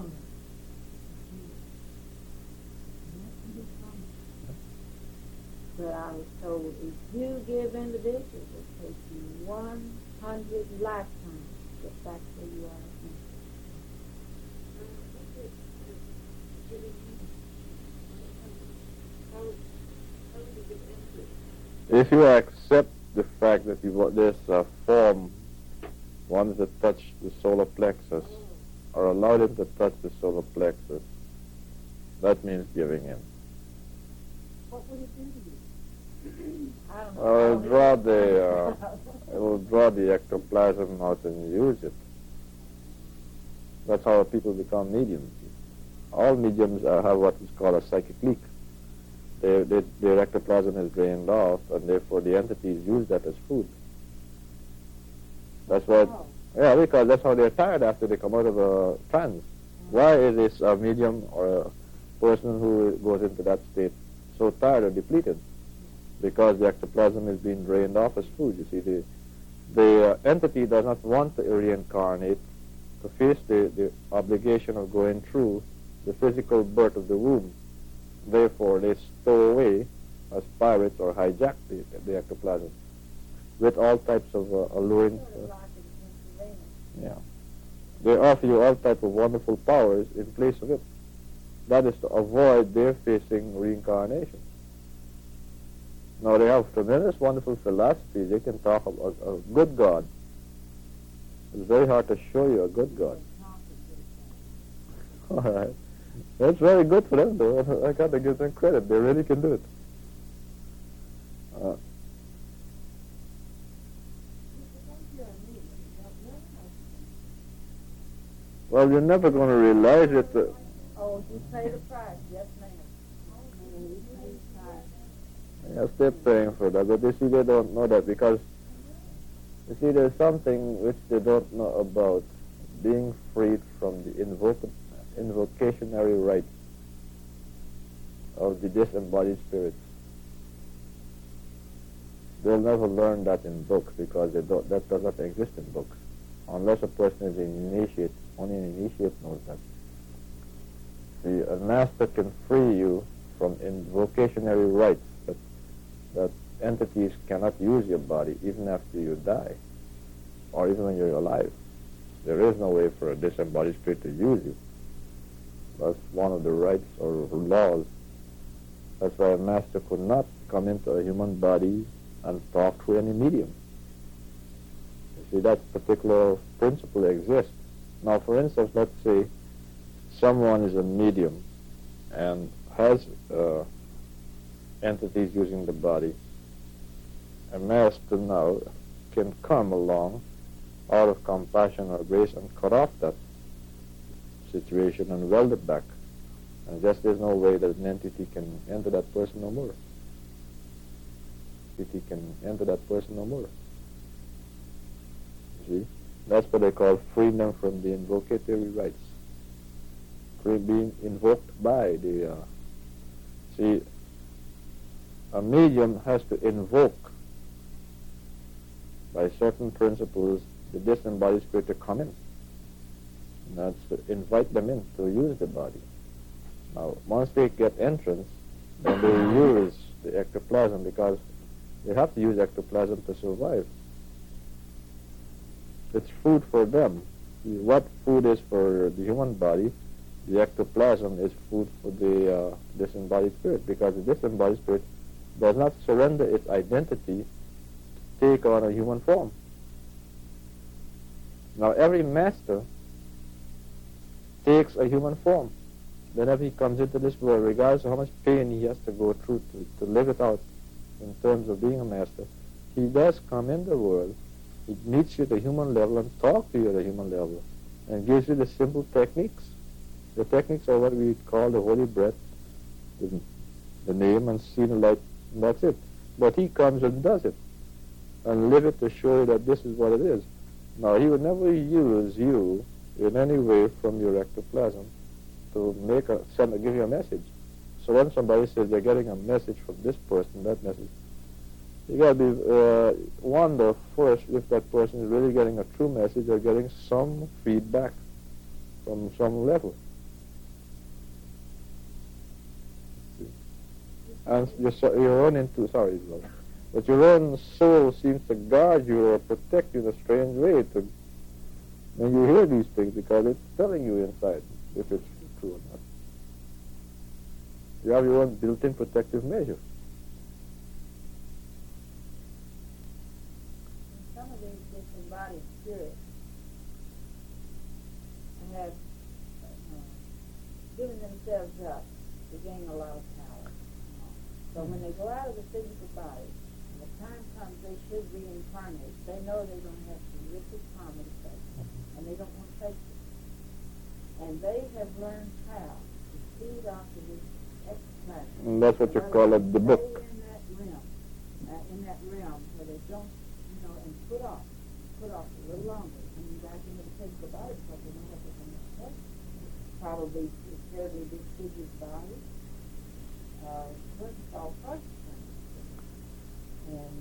But I was told, if you give in to this, it will take you one hundred lifetimes to get back where you are now. If you accept the fact that you, there's a form wanted to touch the solar plexus or allowed him to touch the solar plexus, that means giving in. What would it do to you? I don't know. Uh, it'll draw the, uh, it will draw the ectoplasm out and use it. That's how people become mediums. All mediums uh, have what is called a psychic leak. They, they, their ectoplasm is drained off, and therefore the entities use that as food. That's what, Oh. yeah, because that's how they're tired after they come out of a trance. Why is this a medium or a person who goes into that state so tired or depleted? Because the ectoplasm is being drained off as food. You see, the, the uh, entity does not want to reincarnate to face the, the obligation of going through the physical birth of the womb. Therefore, they stow away as pirates or hijack the, the ectoplasm with all types of uh, alluring. Uh, yeah, they offer you all types of wonderful powers in place of it. That is to avoid their facing reincarnation. Now, they have tremendous, wonderful philosophies. They can talk about a good God. It's very hard to show you a good God. All right. That's very good for them, though. I got to give them credit. They really can do it. Uh, well, you're never going to realize it. Uh, Oh, you pay the price. Yes, ma'am. yes, they're paying for that. But you see, they don't know that because, you see, there's something which they don't know about being freed from the invoc- invocationary rights of the disembodied spirits. They'll never learn that in books because they don't, that does not exist in books. Unless a person is an initiate, only an initiate knows that. See, a master can free you from invocationary rights that, that entities cannot use your body even after you die or even when you're alive. There is no way for a disembodied spirit to use you. That's one of the rights or laws. That's why a master could not come into a human body and talk through any medium. You see, that particular principle exists. Now, for instance, let's say someone is a medium and has uh, entities using the body. A master now can come along out of compassion or grace and cut off that situation and weld it back. And just there's no way that an entity can enter that person no more. Entity can enter that person no more. You see? That's what they call freedom from the invocatory rights. Free being invoked by the... Uh, see, a medium has to invoke by certain principles the disembodied spirit to come in. And that's to invite them in to use the body. Now, once they get entrance, then they use the ectoplasm because they have to use ectoplasm to survive. It's food for them. What food is for the human body, the ectoplasm is food for the uh, disembodied spirit, because the disembodied spirit does not surrender its identity to take on a human form. Now, every master takes a human form. Whenever he comes into this world, regardless of how much pain he has to go through to, to live it out in terms of being a master, he does come in the world. He meets you at the human level and talks to you at the human level and gives you the simple techniques. The techniques are what we call the holy breath, the, the name and scene of light, and that's it. But he comes and does it and live it to show you that this is what it is. Now, he would never use you in any way from your ectoplasm to make a, send, give you a message. So when somebody says they're getting a message from this person, that message, you got to be uh, wonder first if that person is really getting a true message or getting some feedback from some level. And your, your own into sorry, but your own soul seems to guard you or protect you in a strange way to when you hear these things, because it's telling you inside if it's true or not. You have your own built-in protective measure. Some of these disembodied spirits So when they go out of the physical body, when the time comes they should reincarnate, they know they're going to have terrific karma to face, and they don't want to face it. And they have learned how to feed off of this extract. And that's what you call it, the book. Stay in that realm, uh, in that realm where they don't, you know, and put off, put off a little longer, and back into the physical body because they know what they're going to face. Probably a terribly disfigured body. Uh, all sorts of things. And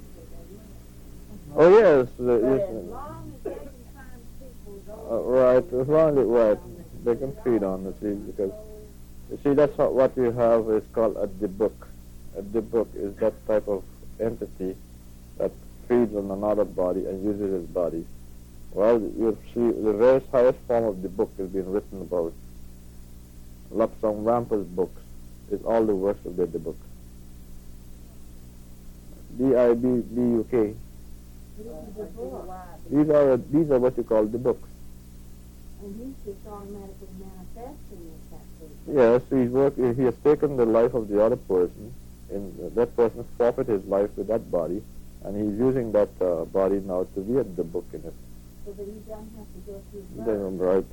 Oh yes, the, but yes. as long as they can find people, those Uh, right, as long as it right, they can feed on it. See, because you see, that's what, what you have is called a debuk. A debuk is that type of entity that feeds on another body and uses his body. Well, you see, the very highest form of debuk is being written about. Lapsang Rampa's books is all the works of the debuk. D I B B U K. These are these are what you call the books. And he's just automatically manifesting this activity. Yes, he's work. He has taken the life of the other person, and that person forfeit his life with that body, and he's using that uh, body now to be at the book in it. So that he doesn't have to go through life. Then, right.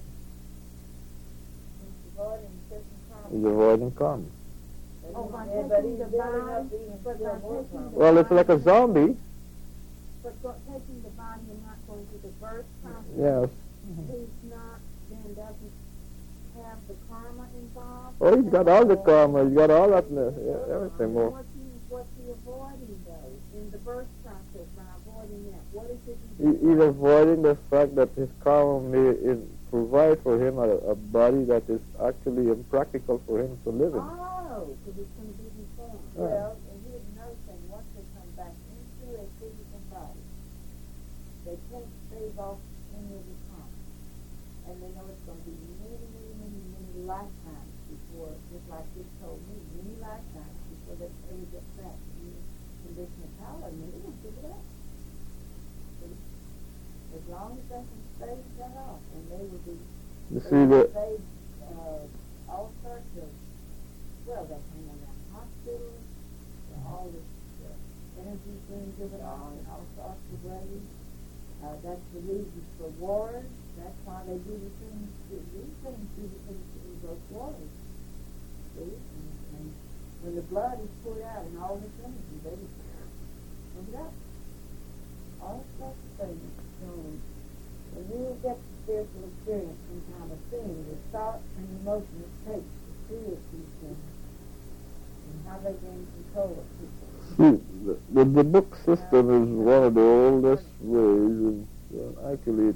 He's avoiding certain karma. He's avoiding karma. Oh, by Yeah, but taking he's the building body, up even but still by more taking the Well, it's body- like a zombie. But go, taking the body and not going through the birth process, Yes. he's not, then doesn't have the karma involved? Oh, he's got all the karma. He's got all that, uh, yeah, everything more. What's he, what's he avoiding, though, in the birth process by avoiding that? What is it He, he's avoiding the fact that his karma may is, provide for him a, a body that is actually impractical for him to live in. Oh, because it's going to be deformed. Right. Well, and here's another thing. Once they come back into a physical body, they can't stave off any of the karma. And they know it's going to be many, many, many, many lifetimes before, just like this told me, many lifetimes before they ever get back to the condition of power. And they don't give it up. See? As long as they can stave that off, and they will be, You they see will that? save uh, all sorts of, well, they hang around hospitals, all this uh, energy brings of it all in all sorts of ways. Uh, that's the reason for wars. That's why they do the things, do these things, do the things to evoke wars. See? And, and when the blood is poured out and all this energy, they just pump it up. All sorts of things. So when you get the spiritual experience some kind of thing, the thought and emotion it takes to create these things and how they gain control of people. See, the, the, the book system is one of the oldest ways. And, uh, actually,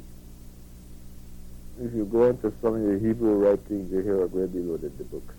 if you go into some of the Hebrew writings, you hear a great deal about the books.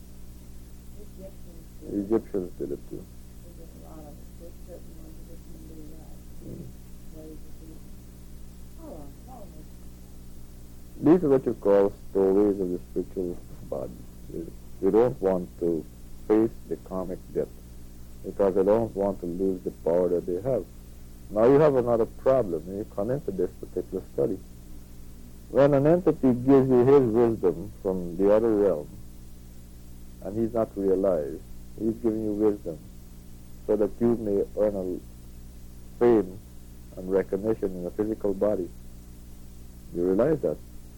Egyptians The do it. Egyptians did it too. They did a lot of it. There's certain ones that can do that. Mm. Ways of doing it. Oh, oh, These are what you call stories of the spiritual body. They, they don't want to face the karmic debt because they don't want to lose the power that they have. Now you have another problem, and you come into this particular study. When an entity gives you his wisdom from the other realm, and he's not realized, he's giving you wisdom so that you may earn a fame and recognition in a physical body. You realize that?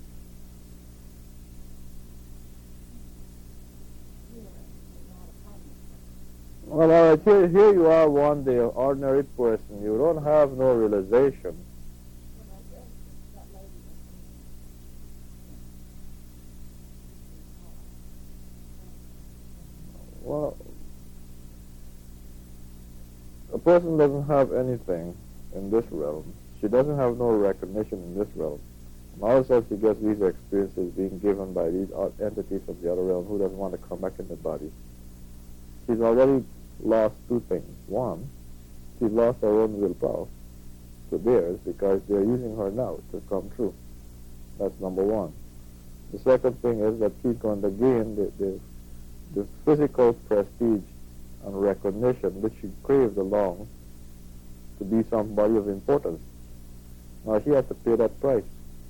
Well, all right, here, here you are one day, an ordinary person. You don't have no realization. Well, a person doesn't have anything in this realm. She doesn't have no recognition in this realm. And all of a sudden she gets these experiences being given by these entities of the other realm who doesn't want to come back in the body. She's already lost two things. One, she's lost her own willpower to theirs because they're using her now to come true. That's number one. The second thing is that she's going to gain the, the, the physical prestige and recognition which she craved along to be somebody of importance. Now she has to pay that price.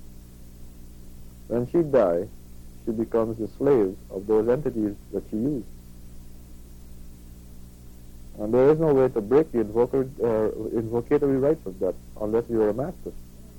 When she dies, she becomes the slave of those entities that she used. And there is no way to break the invoker, uh, invocatory rights of that unless you are a master.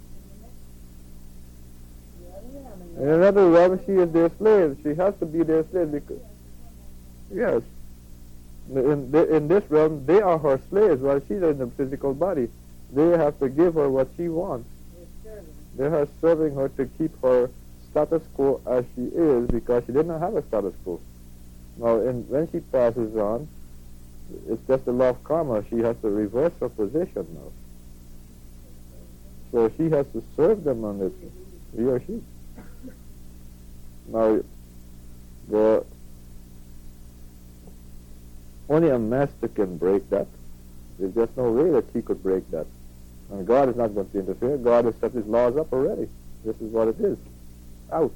In another realm, she is their slave. She has to be their slave because, yes, in, in this realm, they are her slaves while she's in the physical body. They have to give her what she wants. They are serving her to keep her status quo as she is because she did not have a status quo. Now, in, when she passes on, it's just the law of karma. She has to reverse her position now. So she has to serve them on it, he or she. Now, the only a master can break that. There's just no way that he could break that. And God is not going to interfere. God has set his laws up already. This is what it is. Ouch.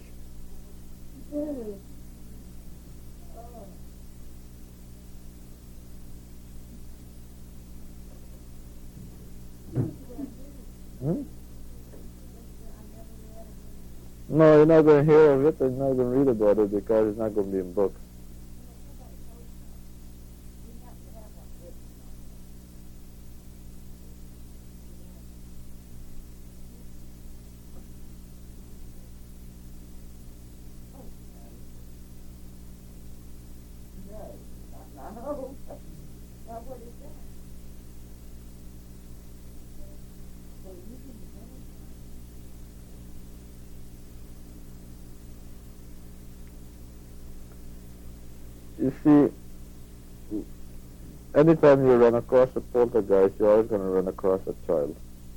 Hmm? No, you're not going to hear of it, and you're not going to read about it because it's not going to be in books. You see, anytime you run across a poltergeist, you're always going to run across a child.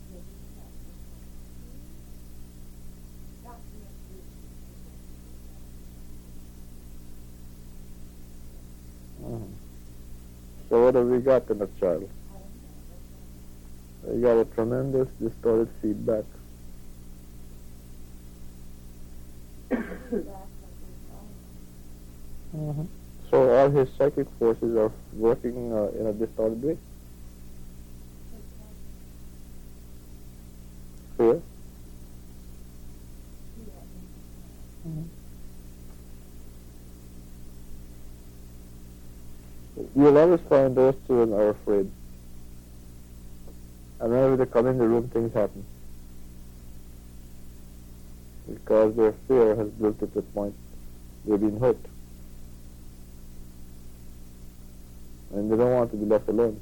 Mm-hmm. So what have we got in a child? We got a tremendous distorted feedback. Mm-hmm. So all his psychic forces are working uh, in a distorted way. Fear. Mm-hmm. You'll always find those children are afraid. And whenever they come in the room, things happen. Because their fear has built to the point they've been hurt. And they don't want to be left alone.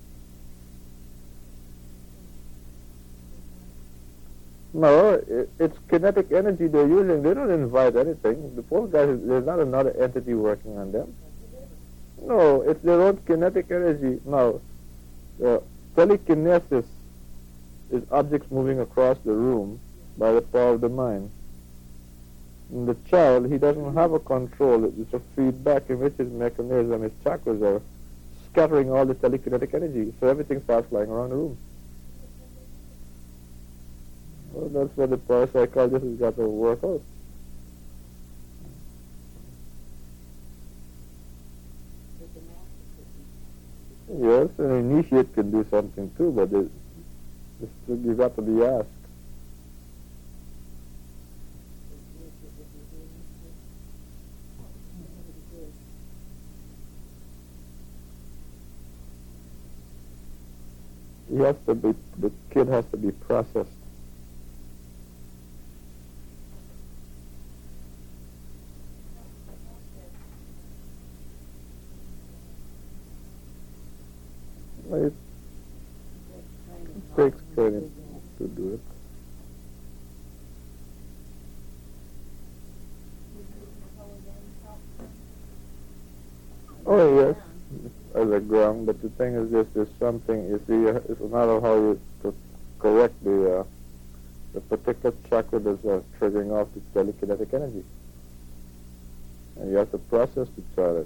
No, it, it's kinetic energy they're using. They don't invite anything. The poor guys, there's not another entity working on them. No, it's their own kinetic energy. Now, uh, telekinesis is objects moving across the room by the power of the mind. And the child, he doesn't have a control. It's a feedback in which his mechanism, his chakras are scattering all the telekinetic energy. So everything starts flying around the room. Well, that's what the parapsychologist has got to work out. Yes, an initiate can do something too, but it, it's, you've got to be asked. He has to be, the kid has to be processed. It takes training to do it. Oh yes, as a ground, but the thing is this, there's something, you see, it's a matter of how you to correct the, uh, the particular chakra that's uh, triggering off the telekinetic energy. And you have to process the child.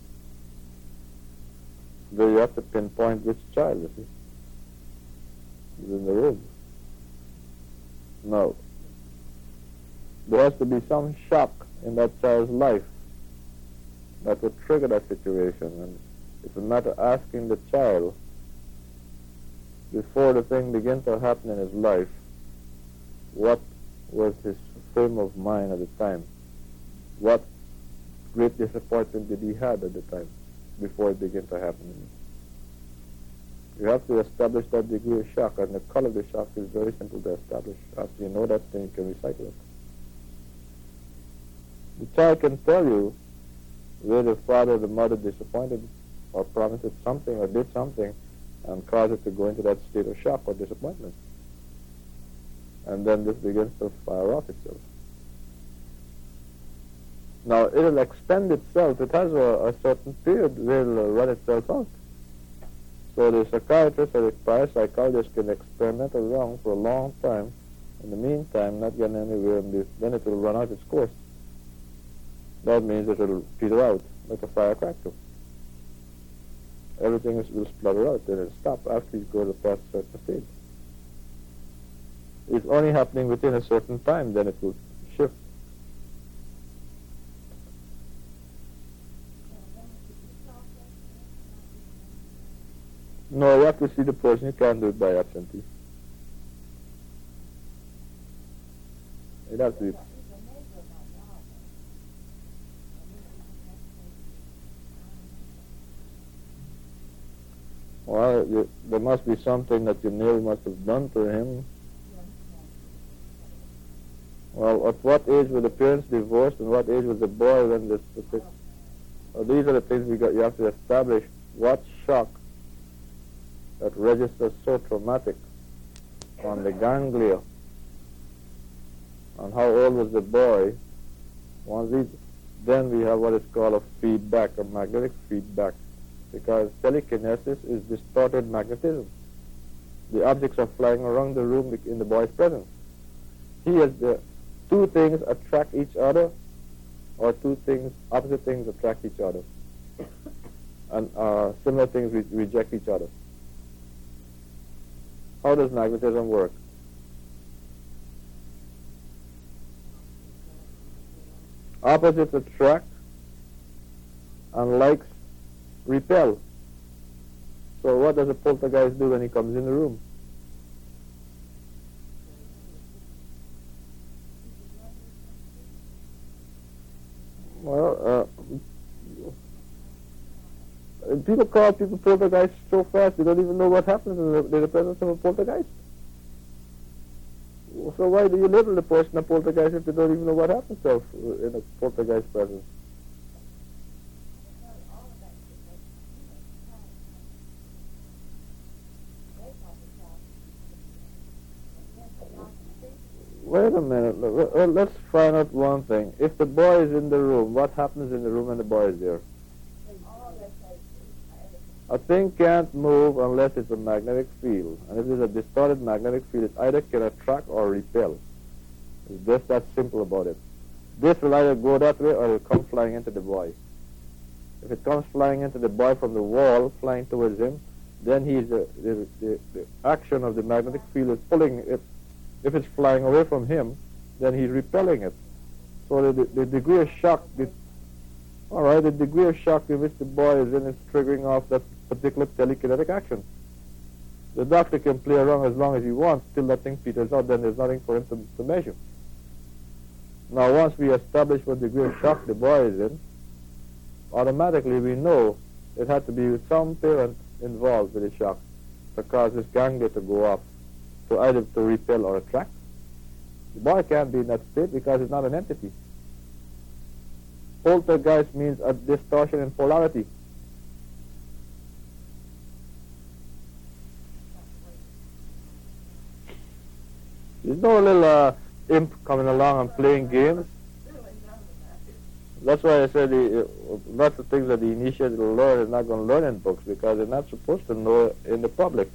Then you have to pinpoint which child it is. Is in the room. No. There has to be some shock in that child's life that would trigger that situation. And it's a matter of asking the child, before the thing began to happen in his life, what was his frame of mind at the time? What great disappointment did he have at the time before it began to happen? You have to establish that degree of shock, and the color of the shock is very simple to establish. After you know that, then you can recycle it. The child can tell you where the father or the mother disappointed or promised it something or did something and caused it to go into that state of shock or disappointment. And then this begins to fire off itself. Now, it'll expend itself. It has a, a certain period where it'll run itself out. So the psychiatrist or the parapsychologist can experiment around for a long time. In the meantime, not getting anywhere, and the, then it will run out its course. That means it will peter out like a firecracker. Everything is, will splutter out, then it'll stop after you go past a certain stage. It's only happening within a certain time, then it will shift. No, you have to see the person. You can't do it by absentee. It has to be. Well, you, there must be something that your neighbor must have done to him. Well, at what age were the parents divorced, and what age was the boy when this? this well, these are the things we got. You have to establish what shock that registers so traumatic on the ganglia, and how old was the boy. Once these, then we have what is called a feedback, a magnetic feedback, because telekinesis is distorted magnetism. The objects are flying around the room in the boy's presence. He has the two things attract each other, or two things, opposite things attract each other, and uh, similar things re reject each other. How does magnetism work? Opposites attract and likes repel. So what does a poltergeist do when he comes in the room? Well, uh, people call people poltergeists so fast they don't even know what happens in the, in the presence of a poltergeist. So why do you label the person a poltergeist if they don't even know what happens to in a poltergeist presence? Wait a minute. Let's find out one thing. If the boy is in the room, what happens in the room when the boy is there? A thing can't move unless it's a magnetic field. And if it's a distorted magnetic field, it either can attract or repel. It's just that simple about it. This will either go that way or it will come flying into the boy. If it comes flying into the boy from the wall, flying towards him, then he's uh, the, the, the action of the magnetic field is pulling it. If it's flying away from him, then he's repelling it. So the, the degree of shock, the, all right, the degree of shock in which the boy is in is triggering off that particular telekinetic action. The doctor can play around as long as he wants till that thing peters out, then there's nothing for him to, to measure. Now, once we establish what degree of shock the boy is in, automatically we know it had to be with some parent involved with the shock to cause this ganglia to go off, to either to repel or attract. The boy can't be in that state because it's not an entity. Poltergeist means a distortion in polarity. There's no little uh, imp coming along and playing games. That's why I said the, uh, lots of things that the initiated will learn is not going to learn in books because they're not supposed to know in the public.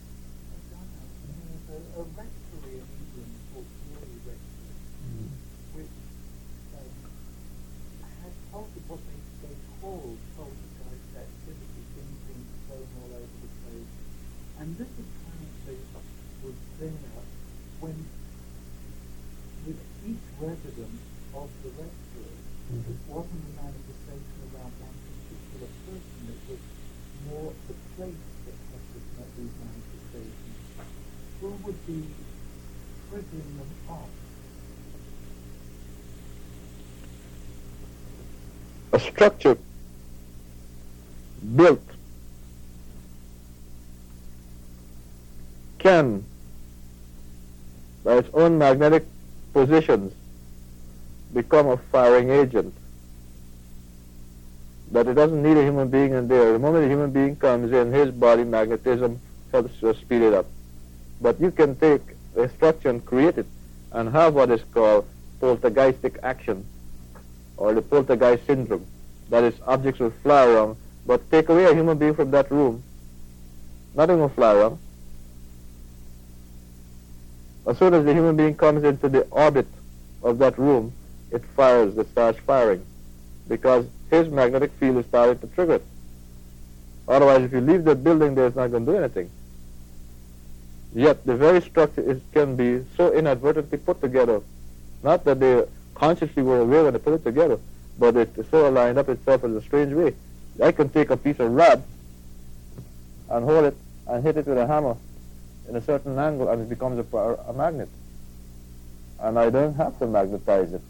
And this apparently was there when, with each resident of the rectory, mm-hmm. it wasn't a manifestation around one particular person, it was more the place that had these manifestations. Who would be triggering them off? A structure built can, by its own magnetic positions, become a firing agent. That it doesn't need a human being in there. The moment a human being comes in, his body magnetism helps to speed it up. But you can take a structure and create it and have what is called poltergeistic action, or the poltergeist syndrome. That is, objects will fly around, but take away a human being from that room, nothing will fly around. As soon as the human being comes into the orbit of that room, it fires, it starts firing, because his magnetic field is starting to trigger it. Otherwise, if you leave the building there, it's not going to do anything. Yet, the very structure is, can be so inadvertently put together, not that they consciously were aware when they put it together, but it so lined up itself in a strange way. I can take a piece of rod and hold it and hit it with a hammer in a certain angle, and it becomes a, a magnet. And I don't have to magnetize it.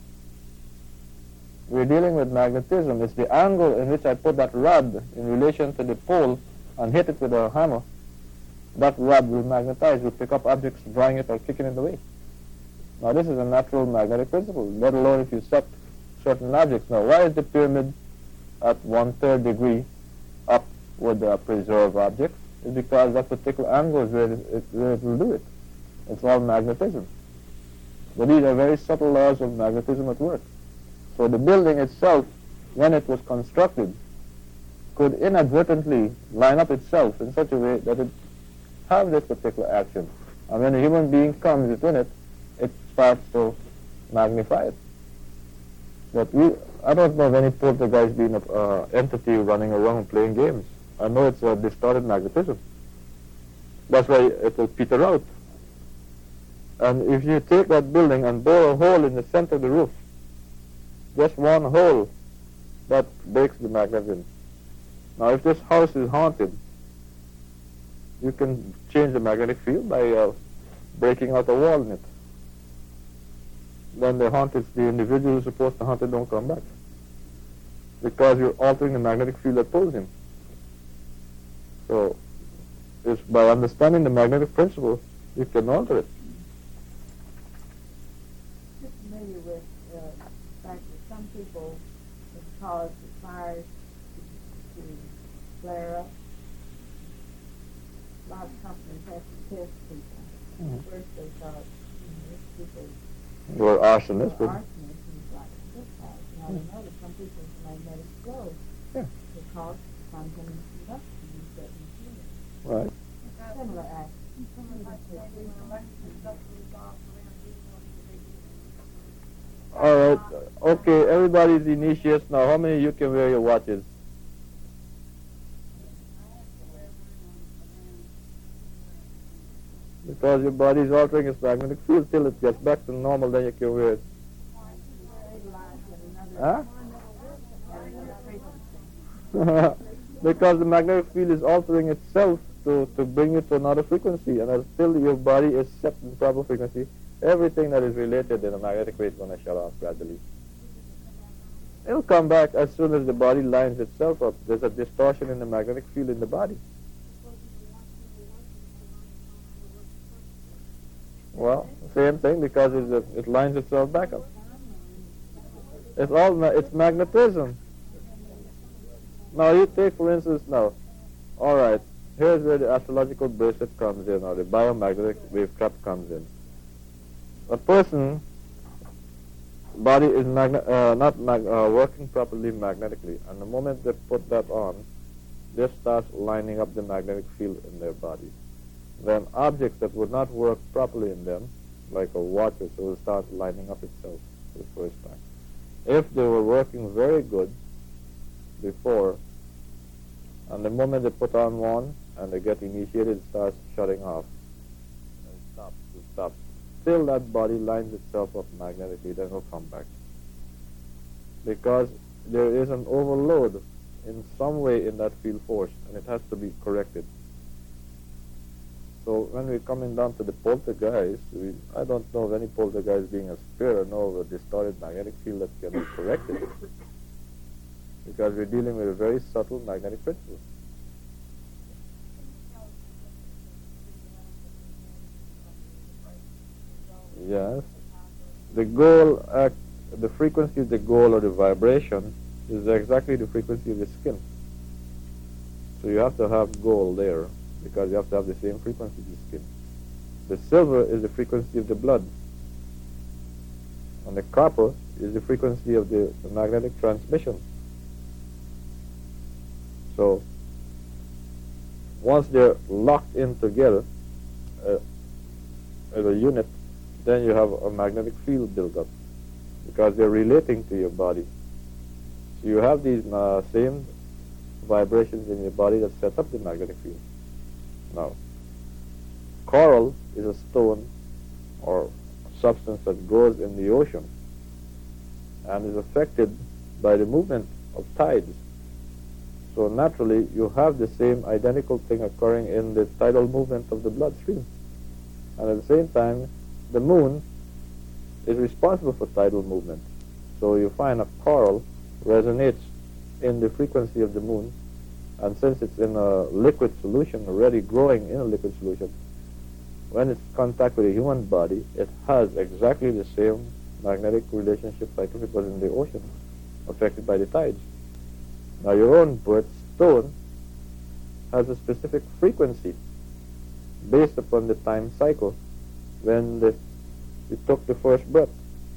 We're dealing with magnetism. It's the angle in which I put that rod in relation to the pole and hit it with a hammer. That rod will magnetize, will pick up objects, drawing it or kicking it away. Now this is a natural magnetic principle, let alone if you set certain objects. Now why is the pyramid at one-third degree up with the preserved objects? It's because that particular angle is where it, it, where it will do it. It's all magnetism. But these are very subtle laws of magnetism at work. So the building itself, when it was constructed, could inadvertently line up itself in such a way that it have this particular action. And when a human being comes within it, it starts to magnify it. But we, I don't know of any poltergeist being an uh, entity running around playing games. I know it's a distorted magnetism. That's why it will peter out. And if you take that building and bore a hole in the center of the roof, just one hole, that breaks the magnetism. Now if this house is haunted, you can change the magnetic field by uh, breaking out a wall in it. Then the haunted, the individual who's supposed to haunt it don't come back, because you're altering the magnetic field that pulls him. So, it's by understanding the magnetic principle, you can alter it. You're familiar with uh, the fact that some people have caused the fires to, to flare up. A lot of companies have to test people. Mm-hmm. First they thought, you know, this people You're arsonist, were but arsonists, and it's like this house. Now they know that some people's magnetic flow Yeah. will cause spontaneous combustion in certain fields. right. Similar act. All right. Okay, everybody's initiates now. How many of you can wear your watches? Because your body is altering its magnetic field till it gets back to normal, then you can wear it. Huh? Because the magnetic field is altering itself to, to bring you to another frequency, and until your body is set in proper frequency, everything that is related in a magnetic wave is going to shut off gradually. It'll come back as soon as the body lines itself up. There's a distortion in the magnetic field in the body. Well, same thing, because it's a, it lines itself back up. It's all ma it's magnetism. Now you take, for instance, now, all right, here's where the astrological bracelet comes in, or the biomagnetic wave trap comes in. A person body is magne uh, not mag uh, working properly magnetically, and the moment they put that on, this starts lining up the magnetic field in their body. Then objects that would not work properly in them, like a watch or so, will start lining up itself for the first time. If they were working very good before, and the moment they put on one and they get initiated, it starts shutting off. And it stops, it stops. Till that body lines itself up magnetically, then it'll come back. Because there is an overload in some way in that field force, and it has to be corrected. So when we're coming down to the poltergeist, we, I don't know of any poltergeist being a spirit, or know of a distorted magnetic field that can be corrected. Because we're dealing with a very subtle magnetic principle. the goal, act, the frequency of the goal or the vibration is exactly the frequency of the skin. So you have to have gold there because you have to have the same frequency as the skin. The silver is the frequency of the blood. And the copper is the frequency of the, the magnetic transmission. So once they're locked in together uh, as a unit, then you have a magnetic field built up because they're relating to your body. So you have these uh, same vibrations in your body that set up the magnetic field. Now, coral is a stone or substance that grows in the ocean and is affected by the movement of tides. So naturally, you have the same identical thing occurring in the tidal movement of the bloodstream. And at the same time, the moon is responsible for tidal movement. So you find a coral resonates in the frequency of the moon, and since it's in a liquid solution, already growing in a liquid solution, when it's in contact with a human body, it has exactly the same magnetic relationship like if it was in the ocean, affected by the tides. Now your own birthstone has a specific frequency based upon the time cycle when the, you took the first breath,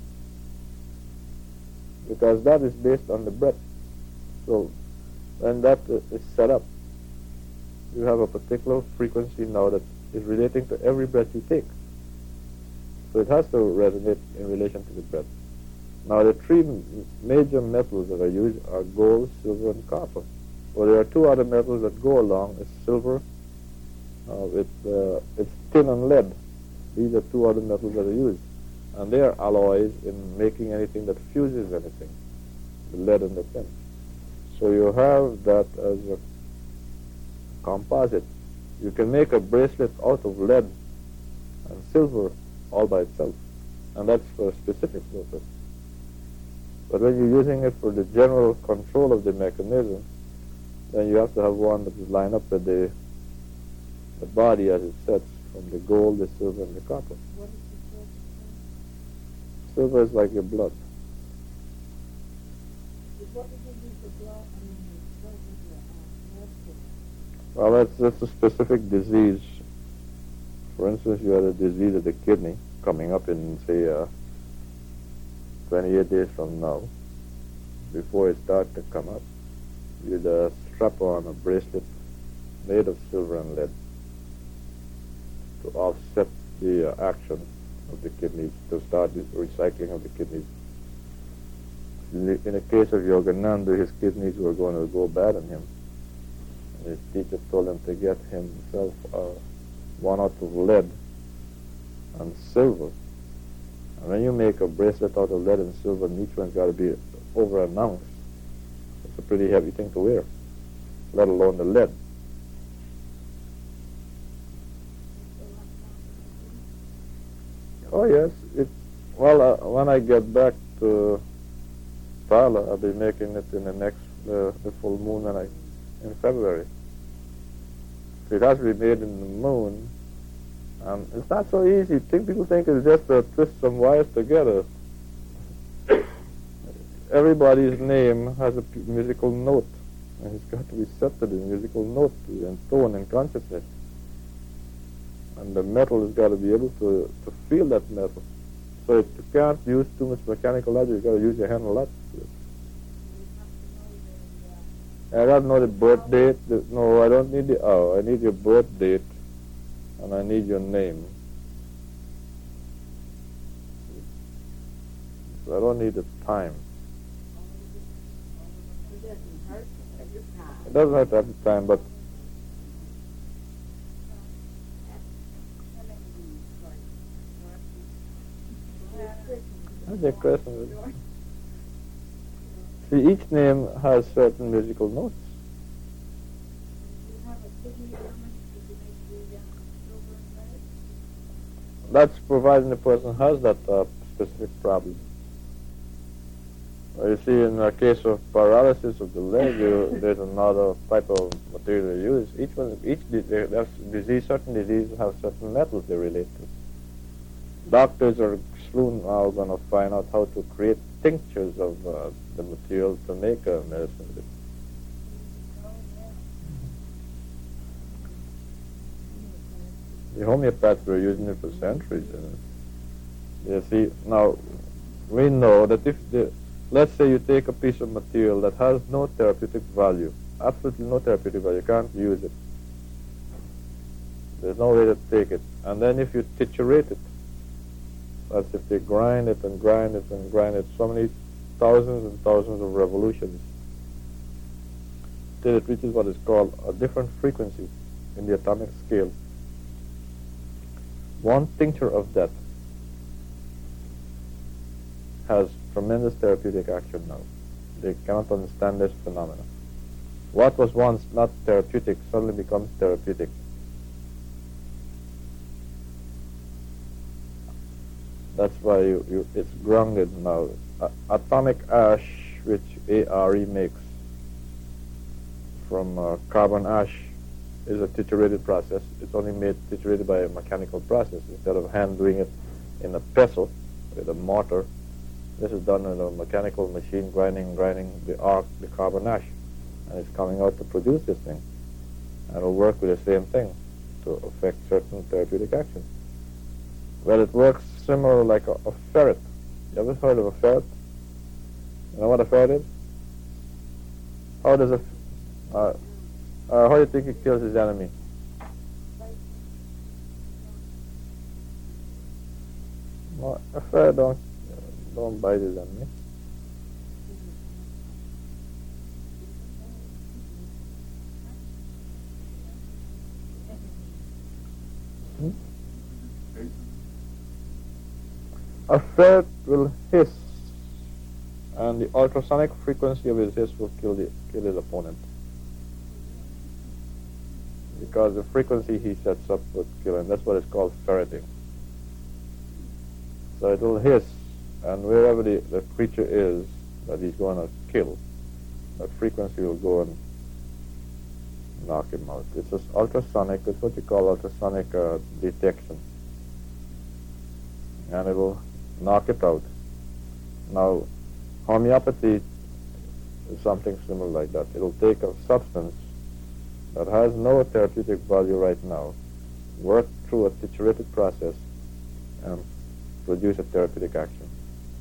because that is based on the breath. So when that is set up, you have a particular frequency now that is relating to every breath you take. So it has to resonate in relation to the breath. Now the three major metals that are used are gold, silver, and copper. Well, there are two other metals that go along. It's silver, uh, it's, uh, it's tin and lead. These are two other metals that are used. And they are alloys in making anything that fuses anything, the lead and the tin. So you have that as a composite. You can make a bracelet out of lead and silver all by itself, and that's for a specific purpose. But when you're using it for the general control of the mechanism, then you have to have one that is lined up with the, the body as it sets from the gold, the silver, and the copper. What is the silver? Silver is like your blood. What would you use the blood? I mean, the silver, the uh, blood for? Well, that's, that's a specific disease. For instance, you had a disease of the kidney coming up in, say, uh, twenty-eight days from now. Before it starts to come up, you'd uh, strap on a bracelet made of silver and lead to offset the uh, action of the kidneys, to start the recycling of the kidneys. In the, in the case of Yogananda, his kidneys were going to go bad on him. His teacher told him to get himself uh, one out of lead and silver. And when you make a bracelet out of lead and silver, and each one's got to be over an ounce, it's a pretty heavy thing to wear, let alone the lead. Oh yes, it. Well, uh, when I get back to Tala, I'll be making it in the next uh, the full moon, and I in February. So it has to be made in the moon. Um, it's not so easy. Think people think it's just to twist some wires together. Everybody's name has a p- musical note, and it's got to be set to the musical note and tone and consciousness. And the metal has got to be able to, to feel that metal. So it, you can't use too much mechanical logic. You've got to use your hand a lot. I don't know the birth date. The, no, I don't need the hour. I need your birth date, and I need your name. So I don't need the time. It doesn't hurt to have your time. It doesn't have to have the time, but that's a question. See, each name has certain musical notes. That's providing the person has that uh, specific problem. Uh, you see, in the case of paralysis of the leg, you, there's another type of material you use. Each one, each di- there's disease, certain diseases have certain metals they relate to. Doctors are soon now going to find out how to create tinctures of uh, the material to make a medicine with it. The homeopaths were using it for centuries. And you see, now we know that if the, let's say you take a piece of material that has no therapeutic value, absolutely no therapeutic value, you can't use it. There's no way to take it. And then if you titurate it, that's if they grind it and grind it and grind it, so many thousands and thousands of revolutions, till it reaches what is called a different frequency in the atomic scale. One tincture of that has tremendous therapeutic action now. They cannot understand this phenomenon. What was once not therapeutic suddenly becomes therapeutic. That's why you, you, it's grounded now. A atomic ash, which A R E makes from uh, carbon ash, is a titurated process. It's only made titurated by a mechanical process instead of hand doing it in a pestle with a mortar. This is done in a mechanical machine, grinding, grinding the arc, the carbon ash, and it's coming out to produce this thing. And it'll work with the same thing to affect certain therapeutic action. Well, it works similar like a, a ferret. You ever heard of a ferret? You know what a ferret is? How does a uh, uh, how do you think he kills his enemy? Well, a ferret don't don't bite his enemy. Hmm? A ferret will hiss, and the ultrasonic frequency of his hiss will kill the kill his opponent, because the frequency he sets up would kill him. That's what is called ferreting. So it will hiss, and wherever the, the creature is that he's going to kill, that frequency will go and knock him out. It's just ultrasonic. It's what you call ultrasonic uh, detection, and it will knock it out. Now, homeopathy is something similar like that. It will take a substance that has no therapeutic value right now, work through a titurated process, and produce a therapeutic action.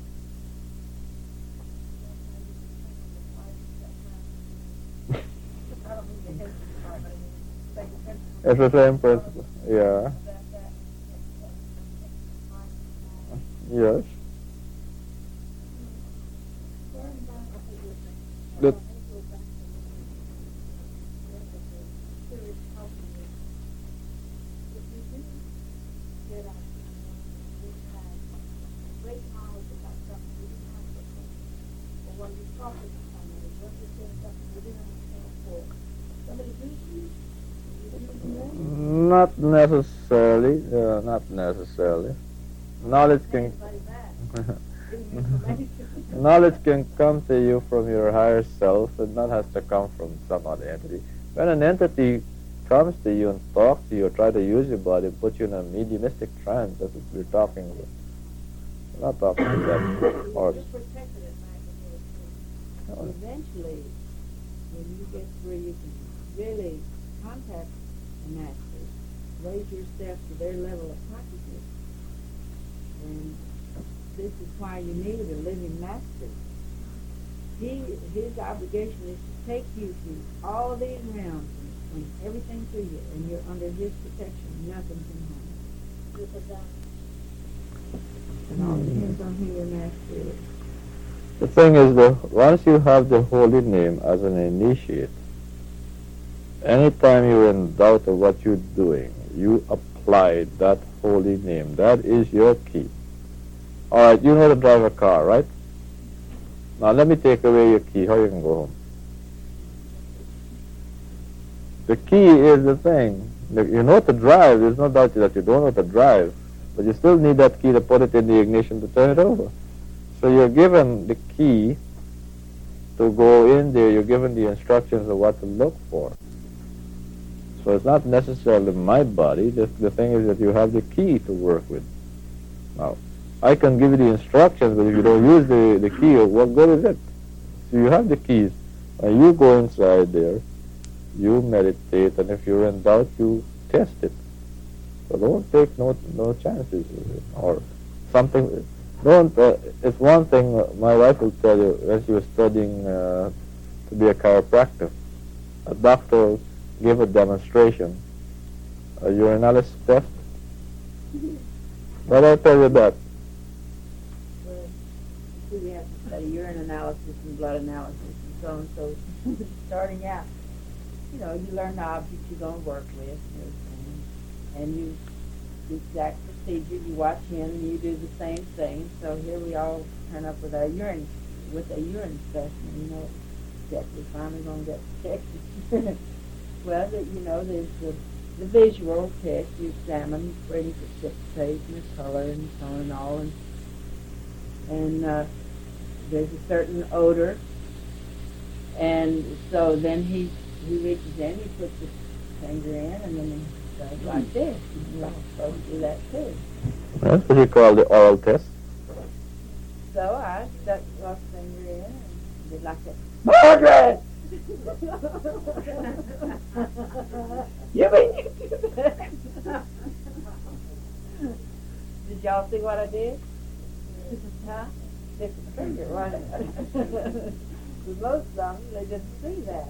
It's the same principle. Yeah. Yes. The Not necessarily. Uh, not necessarily. Knowledge can knowledge can come to you from your higher self, and not has to come from some other entity. When an entity comes to you and talks to you, or try to use your body, put you in a mediumistic trance, that's what we're talking about. We're not talking about that horse. Eventually, when you get where you can really contact the master, raise yourself to their level of consciousness, and this is why you need a living master. He, his obligation is to take you through all these realms and explain everything to you, and you're under his protection. Nothing can harm you. It all depends on who your master is. The thing is, that once you have the holy name as an initiate, anytime you're in doubt of what you're doing, you apply that holy name. That is your key. All right, you know how to drive a car, right? Now let me take away your key. How you can go home? The key is the thing. You know how to drive. There's no doubt that you don't know how to drive, but you still need that key to put it in the ignition to turn it over. So you're given the key to go in there. You're given the instructions of what to look for. So it's not necessarily my body. The, the thing is that you have the key to work with. Now, I can give you the instructions, but if you don't use the, the key, what good is it? So you have the keys, and you go inside there, you meditate, and if you're in doubt, you test it. So don't take no no chances or something. Don't. Uh, it's one thing uh, my wife will tell you when she was studying uh, to be a chiropractor. A doctor gave a demonstration, a urinalysis test. But I'll tell you that. So we have to study urine analysis and blood analysis and so on. So starting out, you know, you learn the object you're going to work with and everything. And you, the exact procedure, you watch him and you do the same thing. So here we all turn up with our urine, with a urine specimen, you know, check. We're finally going to get checked. Well, the, you know, there's the, the visual test. You examine where you precipitate and the color and so on and all. And, and uh, there's a certain odor. And so then he, he reaches in, he puts his finger in, and then he does like this. You're all supposed to do that too. That's what you call the oral test. So I stuck my finger in and did like that. Margaret! You mean you do that? Did y'all see what I did? Huh? Stick the finger right in. With most of them, they didn't see that.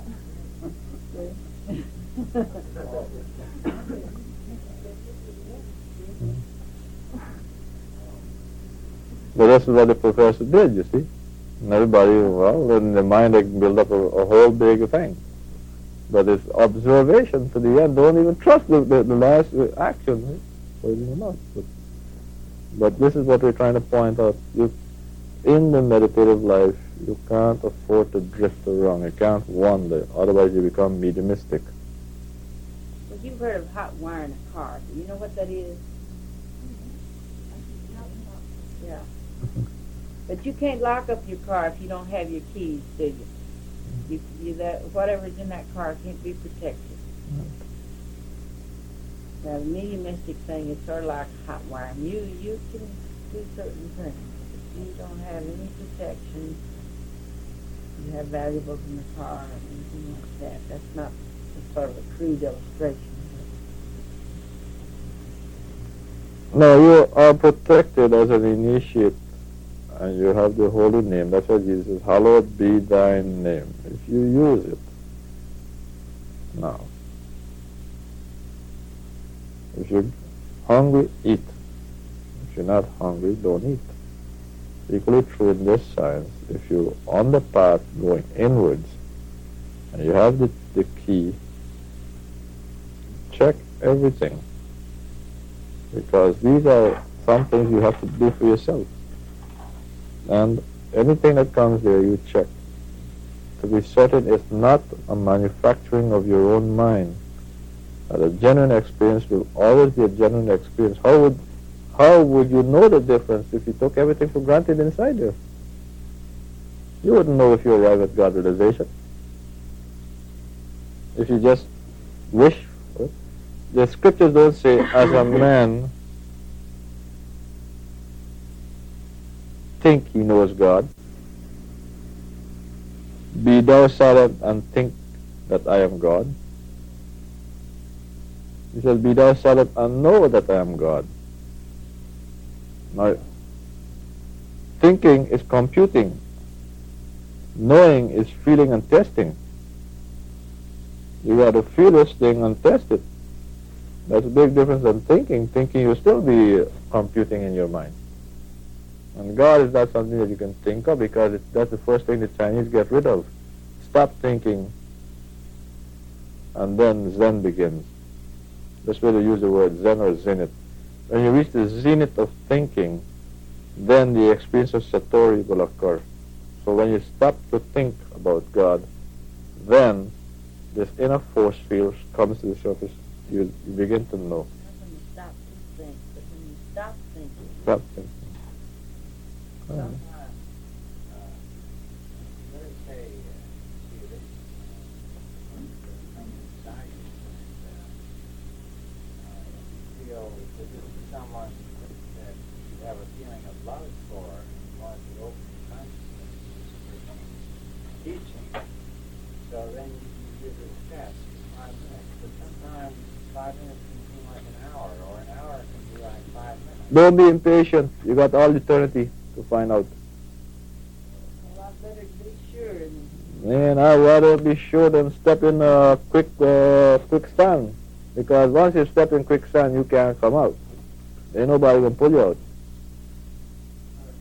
But that's what the professor did, you see. And everybody, well, in their mind they can build up a, a whole big thing. But it's observation to the end. Don't even trust the, the, the last action. But, but this is what we're trying to point out. You, in the meditative life, you can't afford to drift around. You can't wander. Otherwise you become mediumistic. Well, you've heard of hot wiring a car. Do you know what that is? Yeah. But you can't lock up your car if you don't have your keys, do you? You, you that whatever's in that car can't be protected. Now, the mediumistic thing is sort of like hot wiring. You you can do certain things. If you don't have any protection, you have valuables in the car or anything like that. That's not a sort of a crude illustration. No, you are protected as an initiate. And you have the holy name. That's what Jesus says. Hallowed be thy name. If you use it. Now. If you're hungry, eat. If you're not hungry, don't eat. Equally true in this science. If you're on the path going inwards, and you have the, the key, check everything. Because these are some things you have to do for yourself. And anything that comes there, you check. To be certain it's not a manufacturing of your own mind. That a genuine experience will always be a genuine experience. How would, how would you know the difference if you took everything for granted inside you? You wouldn't know if you arrive at God realization. If you just wish for it. The scriptures don't say, as a man think he knows God, be thou silent and think that I am God. He says, be thou silent and know that I am God. Now, thinking is computing. Knowing is feeling and testing. You got to feel this thing and test it. That's a big difference than thinking. Thinking, you'll still be computing in your mind. And God is not something that you can think of, because it's, that's the first thing the Chinese get rid of. Stop thinking, and then Zen begins. That's where they use the word Zen or zenith. When you reach the zenith of thinking, then the experience of Satori will occur. So when you stop to think about God, then this inner force field comes to the surface. You, you begin to know. Not when you stop to think, but when you stop thinking. Stop thinking. Oh. Some, uh, uh, there's a uh, theory from science that uh, uh, you feel that this is someone that you you have a feeling of love for and want to open consciousness for teaching, so then you can give it a test for five minutes. But sometimes five minutes can seem like an hour, or an hour can be like five minutes. Don't be impatient. You got all eternity to find out. Well, I better be sure. And Man, I'd rather be sure than step in a quick, uh, quicksand. Because once you step in quicksand, you can't come out. Ain't nobody gonna pull you out.